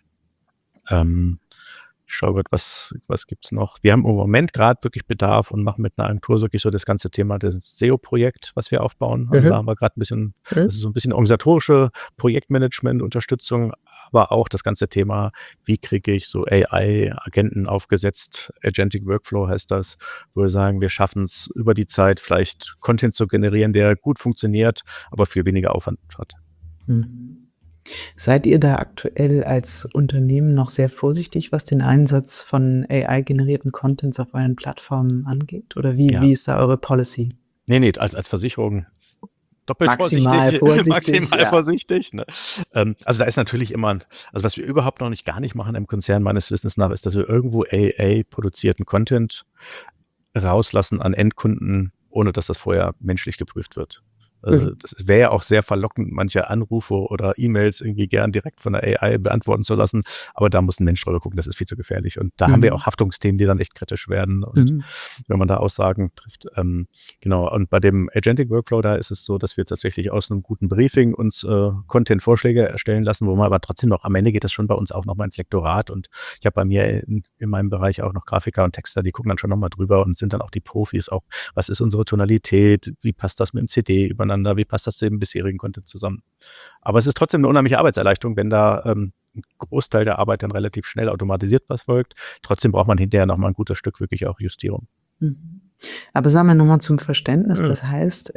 Ähm, ich schaue grad, was gibt's noch? Wir haben im Moment grad wirklich Bedarf und machen mit 'ner Agentur wirklich so das ganze Thema das SEO-Projekt, was wir aufbauen. Also, da Mhm. haben wir grad 'n bisschen, Mhm. das ist so 'n bisschen organisatorische Projektmanagement, Unterstützung, aber auch das ganze Thema, wie kriege ich so AI-Agenten aufgesetzt? Agentic Workflow heißt das, wo wir sagen, wir schaffen's über die Zeit vielleicht Content zu generieren, der gut funktioniert, aber viel weniger Aufwand hat. Mhm. Seid ihr da aktuell als Unternehmen noch sehr vorsichtig, was den Einsatz von AI-generierten Contents auf euren Plattformen angeht? Oder wie Ja. ist da eure Policy? Ne, als Versicherung doppelt Maximal vorsichtig, vorsichtig, maximal ja. vorsichtig, ne? Also, da ist natürlich immer 'n, also, was wir überhaupt noch nicht gar nicht machen im Konzern meines Wissens nach, ist, dass wir irgendwo AI-produzierten Content rauslassen an Endkunden, ohne dass das vorher menschlich geprüft wird. Mhm. Das wäre ja auch sehr verlockend, manche Anrufe oder E-Mails irgendwie gern direkt von der AI beantworten zu lassen, aber da muss 'n Mensch drüber gucken, das ist viel zu gefährlich. Und da haben wir Mhm. auch Haftungsthemen, die dann echt kritisch werden und Mhm. wenn man da Aussagen trifft. Genau, und bei dem Agentic Workflow, da ist es so, dass wir tatsächlich aus 'nem guten Briefing uns, Content-Vorschläge erstellen lassen, wo man aber trotzdem noch, am Ende geht das schon bei uns auch noch mal ins Lektorat und ich habe bei mir in meinem Bereich auch noch Grafiker und Texter, die gucken dann schon noch mal drüber und sind dann auch die Profis auch. Was ist unsere Tonalität? Wie passt das mit dem CD übereinander? Wie passt das zu dem bisherigen Content zusammen? Aber es ist trotzdem 'ne unheimliche Arbeitserleichterung, wenn da, 'n Großteil der Arbeit dann relativ schnell automatisiert erfolgt. Trotzdem braucht man hinterher noch mal 'n gutes Stück wirklich auch Justierung. Mhm. Aber sagen wir noch mal zum Verständnis, Mhm. das heißt,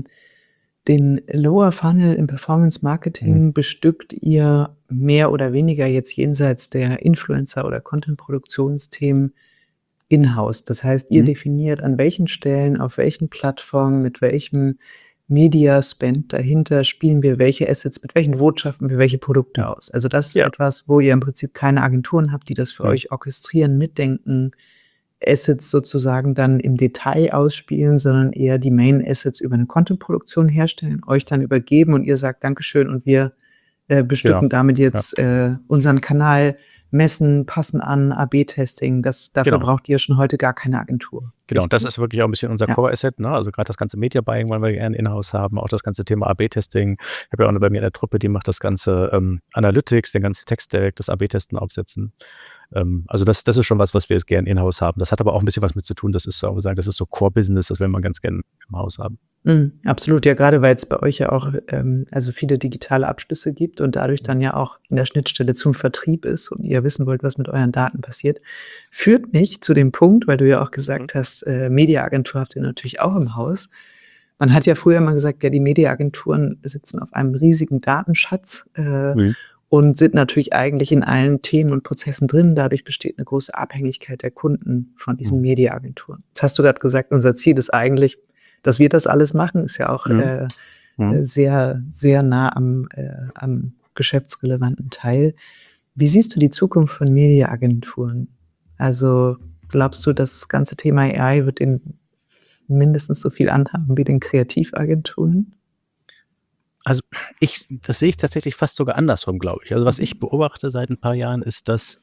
den Lower Funnel im Performance Mhm. Marketing bestückt ihr mehr oder weniger jetzt jenseits der Influencer oder Content-Produktionsthemen in-house. Das heißt, ihr Mhm. definiert, an welchen Stellen, auf welchen Plattformen, mit welchem Media Spend dahinter spielen wir welche Assets, mit welchen Botschaften für welche Produkte Mhm. aus. Also, das ist Ja. etwas, wo ihr im Prinzip keine Agenturen habt, die das für Mhm. euch orchestrieren, mitdenken, Assets sozusagen dann im Detail ausspielen, sondern eher die Main Assets über 'ne Content-Produktion herstellen, euch dann übergeben und ihr sagt: „Dankeschön“ und wir, Genau. bestücken damit Ja. jetzt, unseren Kanal, messen, passen an, AB-Testing. Dafür Genau. braucht ihr schon heute gar keine Agentur, Genau, und das richtig? ist wirklich auch 'n bisschen unser Ja. Core-Asset, ne? Also, grad das ganze Media Buying wollen wir gerne in-house haben, auch das ganze Thema AB-Testing. Ich habe ja auch 'ne bei mir in der Truppe, die macht das ganze, Analytics, den ganzen Tech-Stack, das AB-Testen aufsetzen. Also, das ist schon was wir jetzt gern in-house haben. Das hat aber auch 'n bisschen was mit zu tun, das ist so, sagen, das ist so Core-Business, das will man ganz gern im Haus haben. Mhm, absolut. Ja, grade weil's bei euch ja auch, also, viele digitale Abschlüsse gibt und dadurch dann ja auch in der Schnittstelle zum Vertrieb ist und ihr wissen wollt, was mit euren Daten passiert. Führt mich zu dem Punkt, weil du ja auch Mhm. gesagt hast, Mediaagentur habt ihr natürlich auch im Haus. Man hat ja früher immer gesagt, ja, die Mediaagenturen sitzen auf einem riesigen Datenschatz, Mhm. und sind natürlich eigentlich in allen Themen und Prozessen drin. Dadurch besteht 'ne große Abhängigkeit der Kunden von diesen Mhm. Mediaagenturen. Jetzt hast du grad gesagt, unser Ziel ist eigentlich, dass wir das alles machen, ist ja auch, Mhm. Mhm. sehr, sehr nah am geschäftsrelevanten Teil. Wie siehst du die Zukunft von Mediaagenturen? Also, glaubst du, das ganze Thema AI wird den mindestens so viel anhaben wie den Kreativagenturen? Also, das sehe ich tatsächlich fast sogar andersrum, glaube ich. Also, was ich Mhm. beobachte seit 'n paar Jahren, ist, dass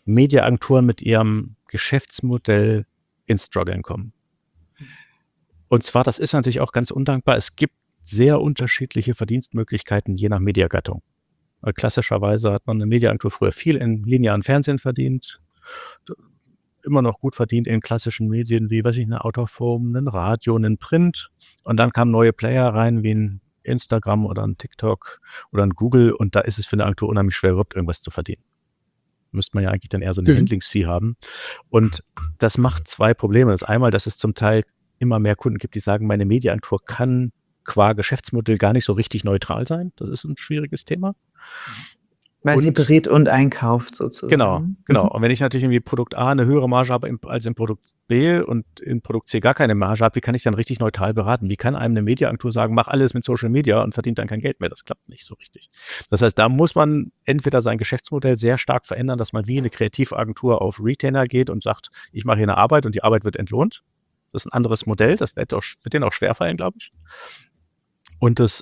Mediaagenturen mit ihrem Geschäftsmodell ins Struggeln kommen. Und zwar, das ist natürlich auch ganz undankbar, es gibt sehr unterschiedliche Verdienstmöglichkeiten je nach Mediagattung. Weil klassischerweise hat man 'ne Mediaagentur früher viel in linearen Fernsehen verdient, immer noch gut verdient in klassischen Medien wie, weiß ich, 'ne Out of Home, 'nen Radio, 'nen Print. Und dann kamen neue Player rein wie 'n Instagram oder 'n TikTok oder 'n Google und da ist es für 'ne Agentur unheimlich schwer, überhaupt irgendwas zu verdienen. Müsste man ja eigentlich dann eher so 'ne Handlingsfee haben. Und das macht 2 Probleme. Das einmal, dass es zum Teil immer mehr Kunden gibt, die sagen, meine Mediaagentur kann qua Geschäftsmodell gar nicht so richtig neutral sein. Das ist 'n schwieriges Thema. Weil sie Und berät und einkauft genau, sozusagen. genau. Und wenn ich natürlich irgendwie Produkt A 'ne höhere Marge habe als in Produkt B und in Produkt C gar keine Marge habe, wie kann ich dann richtig neutral beraten? Wie kann einem 'ne Mediaagentur sagen: „Mach alles mit Social Media“ und verdient dann kein Geld mehr? Das klappt nicht so richtig. Das heißt, da muss man entweder sein Geschäftsmodell sehr stark verändern, dass man wie 'ne Kreativagentur auf Retainer geht und sagt: „Ich mache hier 'ne Arbeit und die Arbeit wird entlohnt.“ Das ist 'n anderes Modell. Das wird denen auch schwerfallen, glaube ich. Und das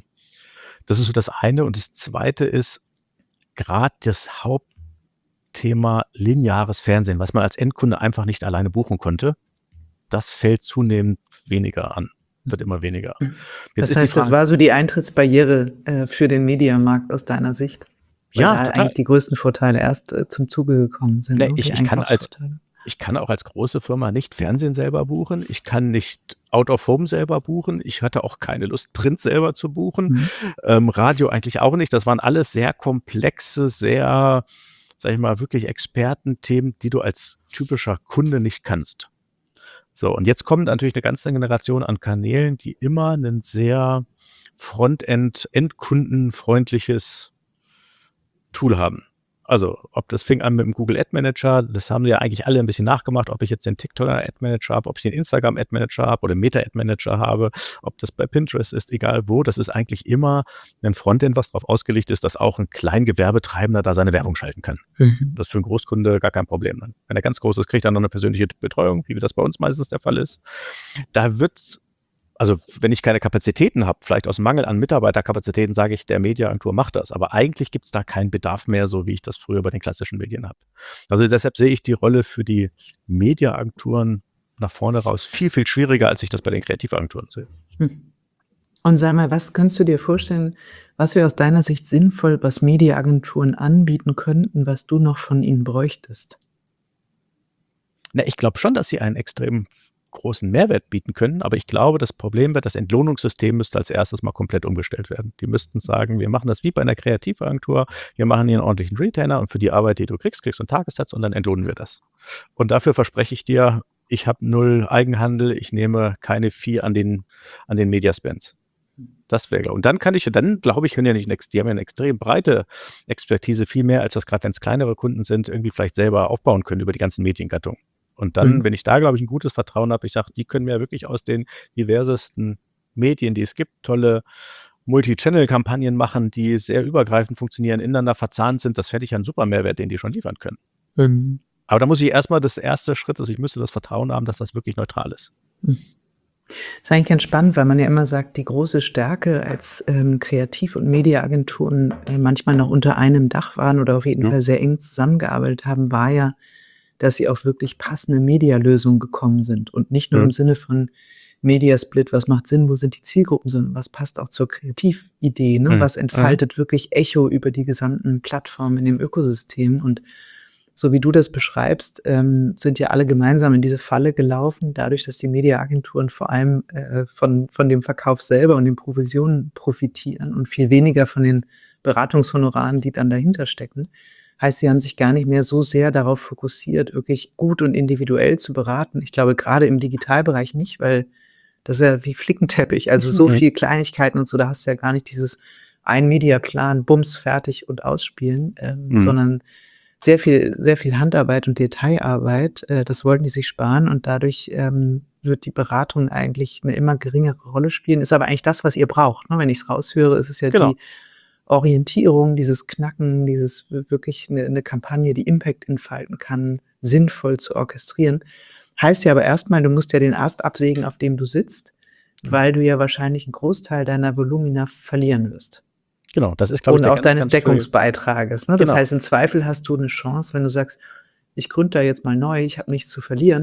ist so das eine. Und das Zweite ist grad das Hauptthema lineares Fernsehen, was man als Endkunde einfach nicht alleine buchen konnte. Das fällt zunehmend weniger an, wird immer weniger. Jetzt Das ist die heißt, das Frage war so die Eintrittsbarriere, für den Mediamarkt aus deiner Sicht? Weil Ja, da total. eigentlich die größten Vorteile erst, zum Zuge gekommen sind, Ne, ne, die Einkaufsvorteile. ich kann auch als große Firma nicht Fernsehen selber buchen. Ich kann nicht Out of Home selber buchen. Ich hatte auch keine Lust, Print selber zu buchen. Radio eigentlich auch nicht. Das waren alles sehr komplexe, sehr, sage ich mal, wirklich Expertenthemen, die du als typischer Kunde nicht kannst. So, und jetzt kommt natürlich 'ne ganze Generation an Kanälen, die immer 'nen sehr Frontend endkundenfreundliches Tool haben. Also, ob das fing an mit dem Google Ad Manager, das haben ja eigentlich alle 'n bisschen nachgemacht, ob ich jetzt den TikTok Ad Manager habe, ob ich den Instagram Ad Manager habe oder Meta Ad Manager habe, ob das bei Pinterest ist, egal wo. Das ist eigentlich immer 'nen Frontend, was drauf ausgelegt ist, dass auch 'n Kleingewerbetreibender da seine Werbung schalten kann. Das ist für 'n Großkunde gar kein Problem dann. Wenn er ganz groß ist, kriegt er noch 'ne persönliche Betreuung, wie das bei uns meistens der Fall ist. Da wird's Also, wenn ich keine Kapazitäten habe, vielleicht aus Mangel an Mitarbeiterkapazitäten, sage ich der Mediaagentur: „Mach das.“ Aber eigentlich gibt's da keinen Bedarf mehr, so wie ich das früher bei den klassischen Medien habe. Also, deshalb sehe ich die Rolle für die Mediaagenturen nach vorne raus viel, viel schwieriger, als ich das bei den Kreativagenturen sehe. Und sag mal, was könntest du dir vorstellen, was wäre aus deiner Sicht sinnvoll, was Mediaagenturen anbieten könnten, was du noch von ihnen bräuchtest? Na, ich glaube schon, dass sie einen extrem großen Mehrwert bieten können, aber ich glaube, das Problem wird, das Entlohnungssystem müsste als erstes mal komplett umgestellt werden. Die müssten sagen: „Wir machen das wie bei 'ner Kreativagentur. Wir machen hier 'n ordentlichen Retainer und für die Arbeit, die du kriegst du 'n Tagessatz und dann entlohnen wir das. Und dafür verspreche ich dir, ich habe 0 Eigenhandel, ich nehme keine Fee an den Mediaspends.“ Das wäre und dann glaube ich, können ja nicht die haben ja 'ne extrem breite Expertise, viel mehr, als das grad wenn's kleinere Kunden sind, irgendwie vielleicht selber aufbauen können über die ganzen Mediengattungen. Und dann, wenn ich da, glaube ich, 'n gutes Vertrauen habe, ich sage, die können mir wirklich aus den diversesten Medien, die es gibt, tolle Multi-Channel-Kampagnen machen, die sehr übergreifend funktionieren, ineinander verzahnt sind. Das fände ich ja 'n super Mehrwert, den die schon liefern können. Aber da muss ich erst mal das erste Schritt ist, ich müsste das Vertrauen haben, dass das wirklich neutral ist. Ist eigentlich ganz spannend, weil man ja immer sagt, die große Stärke als, Kreativ und Mediaagenturen, manchmal noch unter einem Dach waren oder auf jeden Fall sehr eng zusammengearbeitet haben, war ja, dass sie auf wirklich passende Medialösungen gekommen sind und nicht nur im Sinne von Mediasplit, was macht Sinn, wo sind die Zielgruppen, sondern was passt auch zur Kreatividee, ne? Was entfaltet wirklich Echo über die gesamten Plattformen in dem Ökosystem. Und so wie du das beschreibst, sind ja alle gemeinsam in diese Falle gelaufen, dadurch, dass die Mediaagenturen vor allem, von dem Verkauf selber und den Provisionen profitieren und viel weniger von den Beratungshonoraren, die dann dahinter stecken. Heißt, sie haben sich gar nicht mehr so sehr darauf fokussiert, wirklich gut und individuell zu beraten. Ich glaube, grade im Digitalbereich nicht, weil das ist ja wie Flickenteppich, also so viel Kleinigkeiten und so, da hast du ja gar nicht dieses ein Mediaplan, bums, fertig und ausspielen, sondern sehr viel Handarbeit und Detailarbeit, das wollten die sich sparen und dadurch, wird die Beratung eigentlich 'ne immer geringere Rolle spielen. Ist aber eigentlich das, was ihr braucht, ne? Wenn ich's raushöre, ist es ja Genau. die Orientierung, dieses Knacken, dieses wirklich 'ne Kampagne, die Impact entfalten kann, sinnvoll zu orchestrieren. Heißt ja aber erst mal, du musst ja den Ast absägen, auf dem du sitzt, weil du ja wahrscheinlich 'n Großteil deiner Volumina verlieren wirst. Genau, das ist, glaube ich, Und der auch ganz, deines ganz schwierige Deckungsbeitrages, ne? Das Genau. heißt, im Zweifel hast du 'ne Chance, wenn du sagst: „Ich gründe da jetzt mal neu, ich habe nichts zu verlieren“,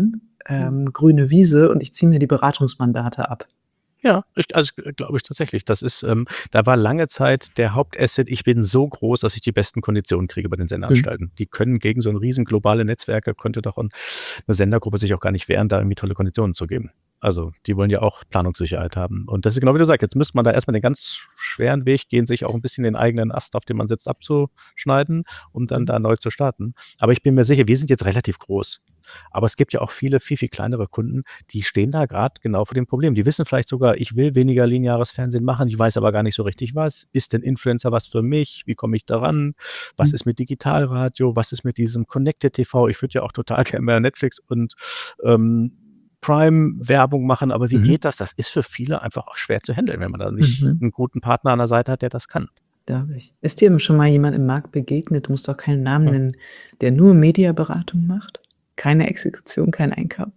grüne Wiese und ich ziehe mir die Beratungsmandate ab. Ja, glaube ich tatsächlich. Das ist, da war lange Zeit der Hauptasset: Ich bin so groß, dass ich die besten Konditionen kriege bei den Mhm. Sendeanstalten. Die können gegen so 'n riesen globale Netzwerke könnte doch 'ne Sendergruppe sich auch gar nicht wehren, da irgendwie tolle Konditionen zu geben. Also, die wollen ja auch Planungssicherheit haben. Und das ist genau wie du sagst, jetzt müsste man da erst mal den ganz schweren Weg gehen, sich auch 'n bisschen den eigenen Ast, auf dem man sitzt, abzuschneiden, um dann Mhm. da neu zu starten. Aber ich bin mir sicher, wir sind jetzt relativ groß. Aber es gibt ja auch viele viel, viel kleinere Kunden, die stehen da grad genau vor dem Problem. Die wissen vielleicht sogar: „Ich will weniger lineares Fernsehen machen, ich weiß aber gar nicht so richtig was. Ist denn Influencer was für mich? Wie komme ich da ran? Was Mhm. ist mit Digitalradio? Was ist mit diesem Connected TV? Ich würde ja auch total gerne bei Netflix und, ähm, Prime Werbung machen, aber wie Mhm. geht das?“ Das ist für viele einfach auch schwer zu handeln, wenn man da nicht Mhm. 'n guten Partner an der Seite hat, der das kann. Glaube ich. Ist dir schon mal jemand im Markt begegnet, du musst auch keinen Namen Hm. nennen, der nur Mediaberatung macht? Keine Exekution, kein Einkauf?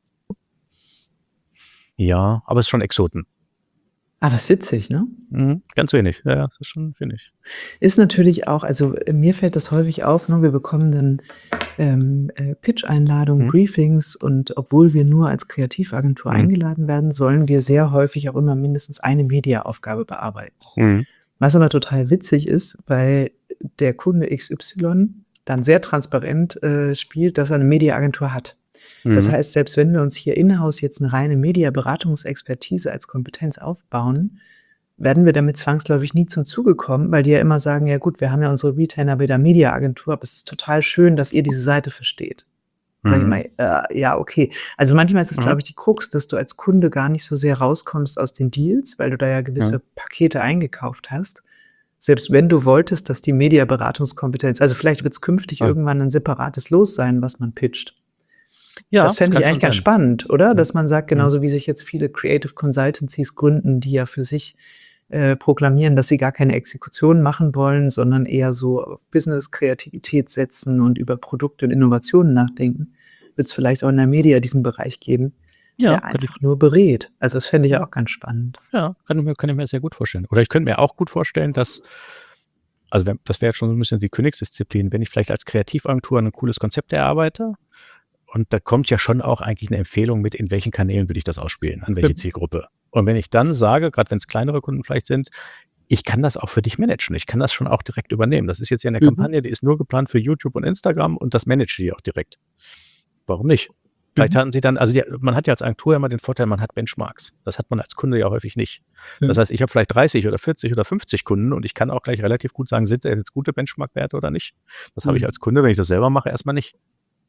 Ja, aber es ist schon Exoten. Ah, was witzig, ne? Ganz wenig. Ja, ja, das ist schon wenig. Ist natürlich auch also, mir fällt das häufig auf, ne? Wir bekommen dann, Pitch-Einladungen, Mhm. Briefings und obwohl wir nur als Kreativagentur Mhm. eingeladen werden, sollen wir sehr häufig auch immer mindestens eine Mediaaufgabe bearbeiten. Mhm. Was aber total witzig ist, weil der Kunde XY dann sehr transparent, spielt, dass er 'ne Mediaagentur hat. Das Mhm. heißt, selbst wenn wir uns hier in-house jetzt 'ne reine Mediaberatungsexpertise als Kompetenz aufbauen, werden wir damit zwangsläufig nie zum Zuge kommen, weil die ja immer sagen: „Ja gut, wir haben ja unsere Retainer bei der Mediaagentur, aber es ist total schön, dass ihr diese Seite versteht.“ Sage ich Mhm. immer: ja, okay.“ Also, manchmal ist es, Mhm. glaube ich, die Krux, dass du als Kunde gar nicht so sehr rauskommst aus den Deals, weil du da ja Ja. gewisse Pakete eingekauft hast. Selbst wenn du wolltest, dass die Mediaberatungskompetenz also, vielleicht wird's künftig Ah. irgendwann 'n separates Los sein, was man pitcht. Ja, Das das fände kann ich schon eigentlich ganz sein. spannend, oder? Mhm. Dass man sagt, Mhm. genauso wie sich jetzt viele Creative Consultancies gründen, die ja für sich, proklamieren, dass sie gar keine Exekution machen wollen, sondern eher so auf Business, Kreativität setzen und über Produkte und Innovationen nachdenken, wird's vielleicht auch in der Media diesen Bereich geben, Ja, der könnte ich einfach nur berät. Also, das fände ich ja, auch ganz spannend. ja, kann ich mir sehr gut vorstellen. Oder ich könnte mir auch gut vorstellen, dass also, wenn das wäre jetzt schon so 'n bisschen die Königsdisziplin, wenn ich vielleicht als Kreativagentur 'n cooles Konzept erarbeite und da kommt ja schon auch eigentlich 'ne Empfehlung mit, in welchen Kanälen will ich das ausspielen, an welche Zielgruppe. Und wenn ich dann sage, grad wenn's kleinere Kunden vielleicht sind: „Ich kann das auch für dich managen. Ich kann das schon auch direkt übernehmen. Das ist jetzt hier 'ne Mhm. Kampagne, die ist nur geplant für YouTube und Instagram und das manage ich auch direkt.“ Warum nicht? Vielleicht Mhm. haben sie dann also, man hat ja als Agentur immer den Vorteil, man hat Benchmarks. Das hat man als Kunde ja häufig nicht. Das Mhm. heißt, ich habe vielleicht 30 oder 40 oder 50 Kunden und ich kann auch gleich relativ gut sagen, sind das jetzt gute Benchmark-Werte oder nicht? Das habe ich Mhm. als Kunde, wenn ich das selber mache, erst mal nicht.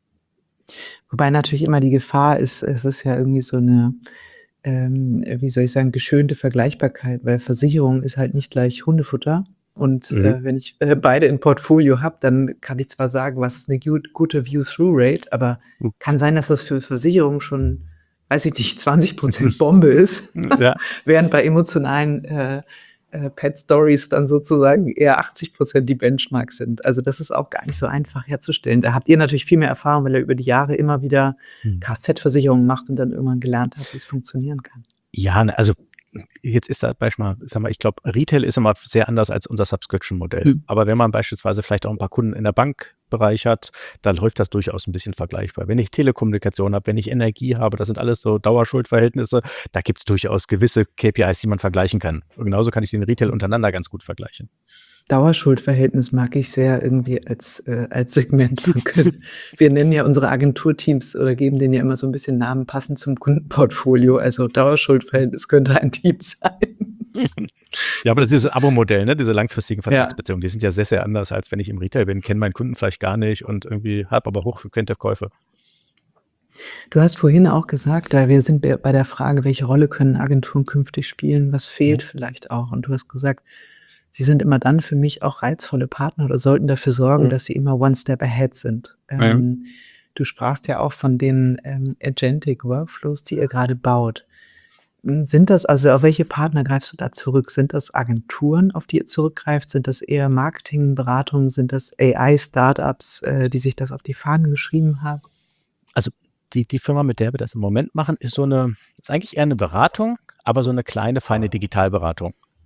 Wobei natürlich immer die Gefahr ist, es ist ja irgendwie so 'ne, wie soll ich sagen, geschönte Vergleichbarkeit, weil Versicherung ist halt nicht gleich Hundefutter. Und, Mhm. wenn ich, beide im Portfolio habe, dann kann ich zwar sagen, was ist 'ne gute View-Through-Rate, aber Hm. kann sein, dass das für Versicherungen schon, weiß ich nicht, 20% Bombe ist, Ja. während bei emotionalen, Pet Stories dann sozusagen eher 80% die Benchmark sind. Also, das ist auch gar nicht so einfach herzustellen. Da habt ihr natürlich viel mehr Erfahrung, weil ihr über die Jahre immer wieder Mhm. Kfz-Versicherungen macht und dann irgendwann gelernt habt, wie's funktionieren kann. Ja, ne, also, jetzt ist da Beispiel sage mal, ich glaube, Retail ist immer sehr anders als unser Subscription-Modell. Mhm. Aber wenn man beispielsweise vielleicht auch 'n paar Kunden in der Bankbereich hat, dann läuft das durchaus 'n bisschen vergleichbar. Wenn ich Telekommunikation habe, wenn ich Energie habe, das sind alles so Dauerschuldverhältnisse, da gibt's durchaus gewisse KPIs, die man vergleichen kann. Und genauso kann ich den Retail untereinander ganz gut vergleichen. Dauerschuldverhältnis mag ich sehr irgendwie als Segment. Man könnte wir nennen ja unsere Agenturteams oder geben denen ja immer so 'n bisschen Namen passend zum Kundenportfolio. Also, Dauerschuldverhältnis könnte ein Team sein. Ja, aber das ist dieses Abo-Modell, ne, diese langfristigen Ja. Vertragsbeziehungen, die sind ja sehr, sehr anders, als wenn ich im Retail bin, kenne meinen Kunden vielleicht gar nicht und irgendwie habe aber hochfrequente Käufe. Du hast vorhin auch gesagt, wir sind bei der Frage, welche Rolle können Agenturen künftig spielen? Was Mhm. fehlt vielleicht auch? Und du hast gesagt, sie sind immer dann für mich auch reizvolle Partner oder sollten dafür sorgen, Mhm. dass sie immer one step ahead sind. Mhm. Du sprachst ja auch von den, Agentic Workflows, die ihr grade baut. Sind das also auf welche Partner greifst du da zurück? Sind das Agenturen, auf die ihr zurückgreift? Sind das eher Marketingberatungen? Sind das AI-Startups, die sich das auf die Fahne geschrieben haben? Also, die Firma, mit der wir das im Moment machen, ist eigentlich eher 'ne Beratung, aber so 'ne kleine, feine Digitalberatung.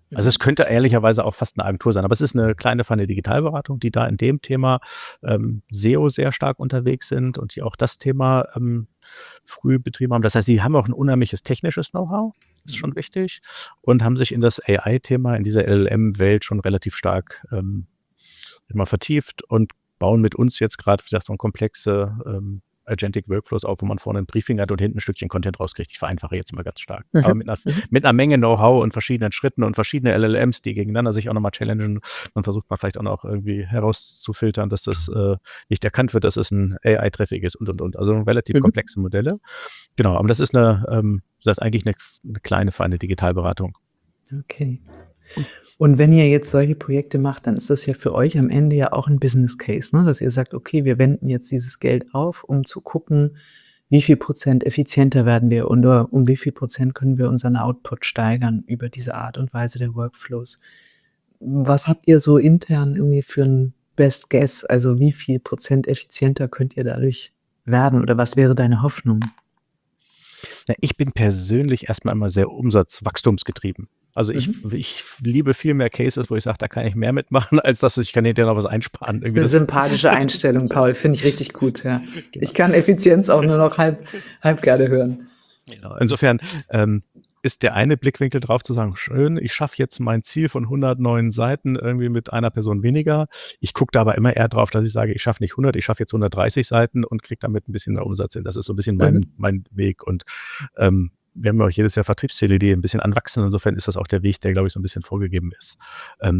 Also es könnte ehrlicherweise auch fast eine Agentur sein, aber es ist eine kleine feine Digitalberatung, die da in dem Thema SEO sehr stark unterwegs sind und die auch das Thema früh betrieben haben. Das heißt, sie haben auch ein unheimliches technisches Know-how, ist schon wichtig, und haben sich in das AI-Thema, in dieser LLM-Welt schon relativ stark immer vertieft und bauen mit uns jetzt gerade, wie gesagt, so 'n komplexe Agentic Workflows auf, wo man vorne ein Briefing hat und hinten ein Stückchen Content rauskriegt. Ich vereinfache jetzt mal ganz stark. Aber Mhm. Mhm. mit einer Menge Know-how und verschiedenen Schritten und verschiedene LLMs, die gegeneinander sich auch nochmal challengen. Dann versucht man vielleicht auch noch irgendwie herauszufiltern, dass das nicht erkannt wird, dass es ein AI-Traffic ist und. Also relativ Mhm. komplexe Modelle. Genau, aber das ist das ist eigentlich eine kleine, feine Digitalberatung. Okay. Und wenn ihr jetzt solche Projekte macht, dann ist das ja für euch am Ende ja auch 'n Business Case, ne? Dass ihr sagt: „Okay, wir wenden jetzt dieses Geld auf, um zu gucken, wie viel Prozent effizienter werden wir oder um wie viel Prozent können wir unseren Output steigern über diese Art und Weise der Workflows.“ Was habt ihr so intern irgendwie für 'n Best Guess? Also, wie viel Prozent effizienter könnt ihr dadurch werden oder was wäre deine Hoffnung? Na, ich bin persönlich erstmal immer sehr umsatzwachstumsgetrieben. Also, ich Mhm. ich liebe viel mehr Cases, wo ich sage, da kann ich mehr mitmachen, als dass ich kann hinterher noch was einsparen. Ist Irgendwie 'ne das sympathische Einstellung, Paul, finde ich richtig gut, ja. genau. Ich kann Effizienz auch nur noch halb gerne hören. Genau. Insofern ist der eine Blickwinkel drauf zu sagen: „Schön, ich schaffe jetzt mein Ziel von 100 neuen Seiten irgendwie mit einer Person weniger.“ Ich gucke da aber immer eher drauf, dass ich sage: „Ich schaffe nicht 100, ich schaffe jetzt 130 Seiten und kriege damit ein bisschen mehr Umsatz hin.“ Das ist so ein bisschen mein Mhm. mein Weg und wir haben ja auch jedes Jahr Vertriebsziele, die ein bisschen anwachsen. Insofern ist das auch der Weg, der, glaube ich, so ein bisschen vorgegeben ist. Ähm,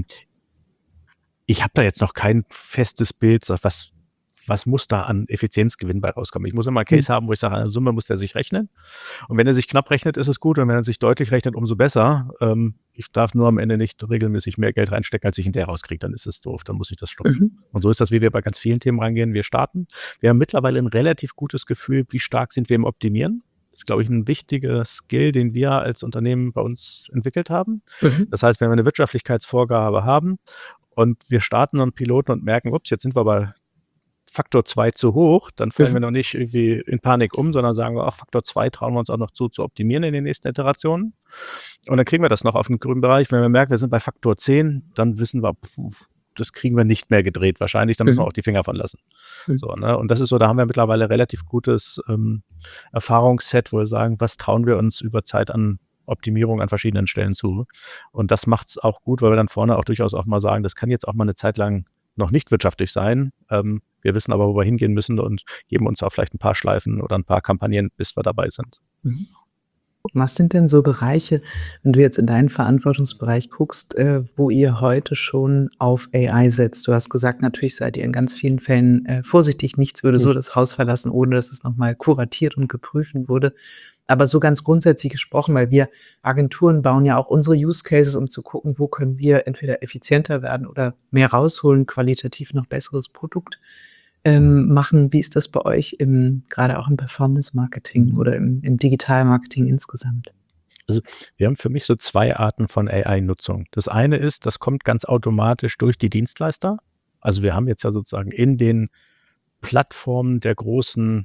Ich habe da jetzt noch kein festes Bild, so was muss da an Effizienzgewinn bei rauskommen. Ich muss immer 'n Mhm. Case haben, wo ich sage, an der Summe muss der sich rechnen. Und wenn er sich knapp rechnet, ist es gut. Und wenn er sich deutlich rechnet, umso besser. Ich darf nur am Ende nicht regelmäßig mehr Geld reinstecken, als ich hinterher rauskriege. Dann ist es doof, dann muss ich das stoppen. Mhm. Und so ist das, wie wir bei ganz vielen Themen rangehen. Wir starten. Wir haben mittlerweile ein relativ gutes Gefühl, wie stark sind wir im Optimieren. Das ist, glaube ich, ein wichtiger Skill, den wir als Unternehmen bei uns entwickelt haben. Mhm. Das heißt, wenn wir eine Wirtschaftlichkeitsvorgabe haben und wir starten einen Piloten und merken: „Ups, jetzt sind wir bei Faktor 2 zu hoch“, dann fallen wir Mhm. noch nicht irgendwie in Panik um, sondern sagen wir: „Ach, Faktor 2 trauen wir uns auch noch zu optimieren in den nächsten Iterationen.“ Und dann kriegen wir das noch auf 'n grünen Bereich. Wenn wir merken, wir sind bei Faktor 10, dann wissen wir, das kriegen wir nicht mehr gedreht wahrscheinlich, da müssen wir Mhm. auch die Finger von lassen. Mhm. So, ne? Und das ist so, da haben wir mittlerweile relativ gutes Erfahrungsset, wo wir sagen: „Was trauen wir uns über Zeit an Optimierung an verschiedenen Stellen zu?“ Und das macht's auch gut, weil wir dann vorne auch durchaus auch mal sagen: „Das kann jetzt auch mal 'ne Zeit lang noch nicht wirtschaftlich sein. Wir wissen aber, wo wir hingehen müssen und geben uns auch vielleicht ein paar Schleifen oder ein paar Kampagnen, bis wir dabei sind.“ Mhm. Was sind denn so Bereiche, wenn du jetzt in deinen Verantwortungsbereich guckst, wo ihr heute schon auf AI setzt? Du hast gesagt, natürlich seid ihr in ganz vielen Fällen, vorsichtig. Nichts würde Mhm. so das Haus verlassen, ohne dass es noch mal kuratiert und geprüft wurde. Aber so ganz grundsätzlich gesprochen, weil wir Agenturen bauen ja auch unsere Use Cases, um zu gucken, wo können wir entweder effizienter werden oder mehr rausholen, qualitativ noch besseres Produkt, machen. Wie ist das bei euch im grade auch im Performance-Marketing oder im Digital-Marketing insgesamt? Also, wir haben für mich so 2 Arten von AI-Nutzung. Das eine ist, das kommt ganz automatisch durch die Dienstleister. Also, wir haben jetzt ja sozusagen in den Plattformen der großen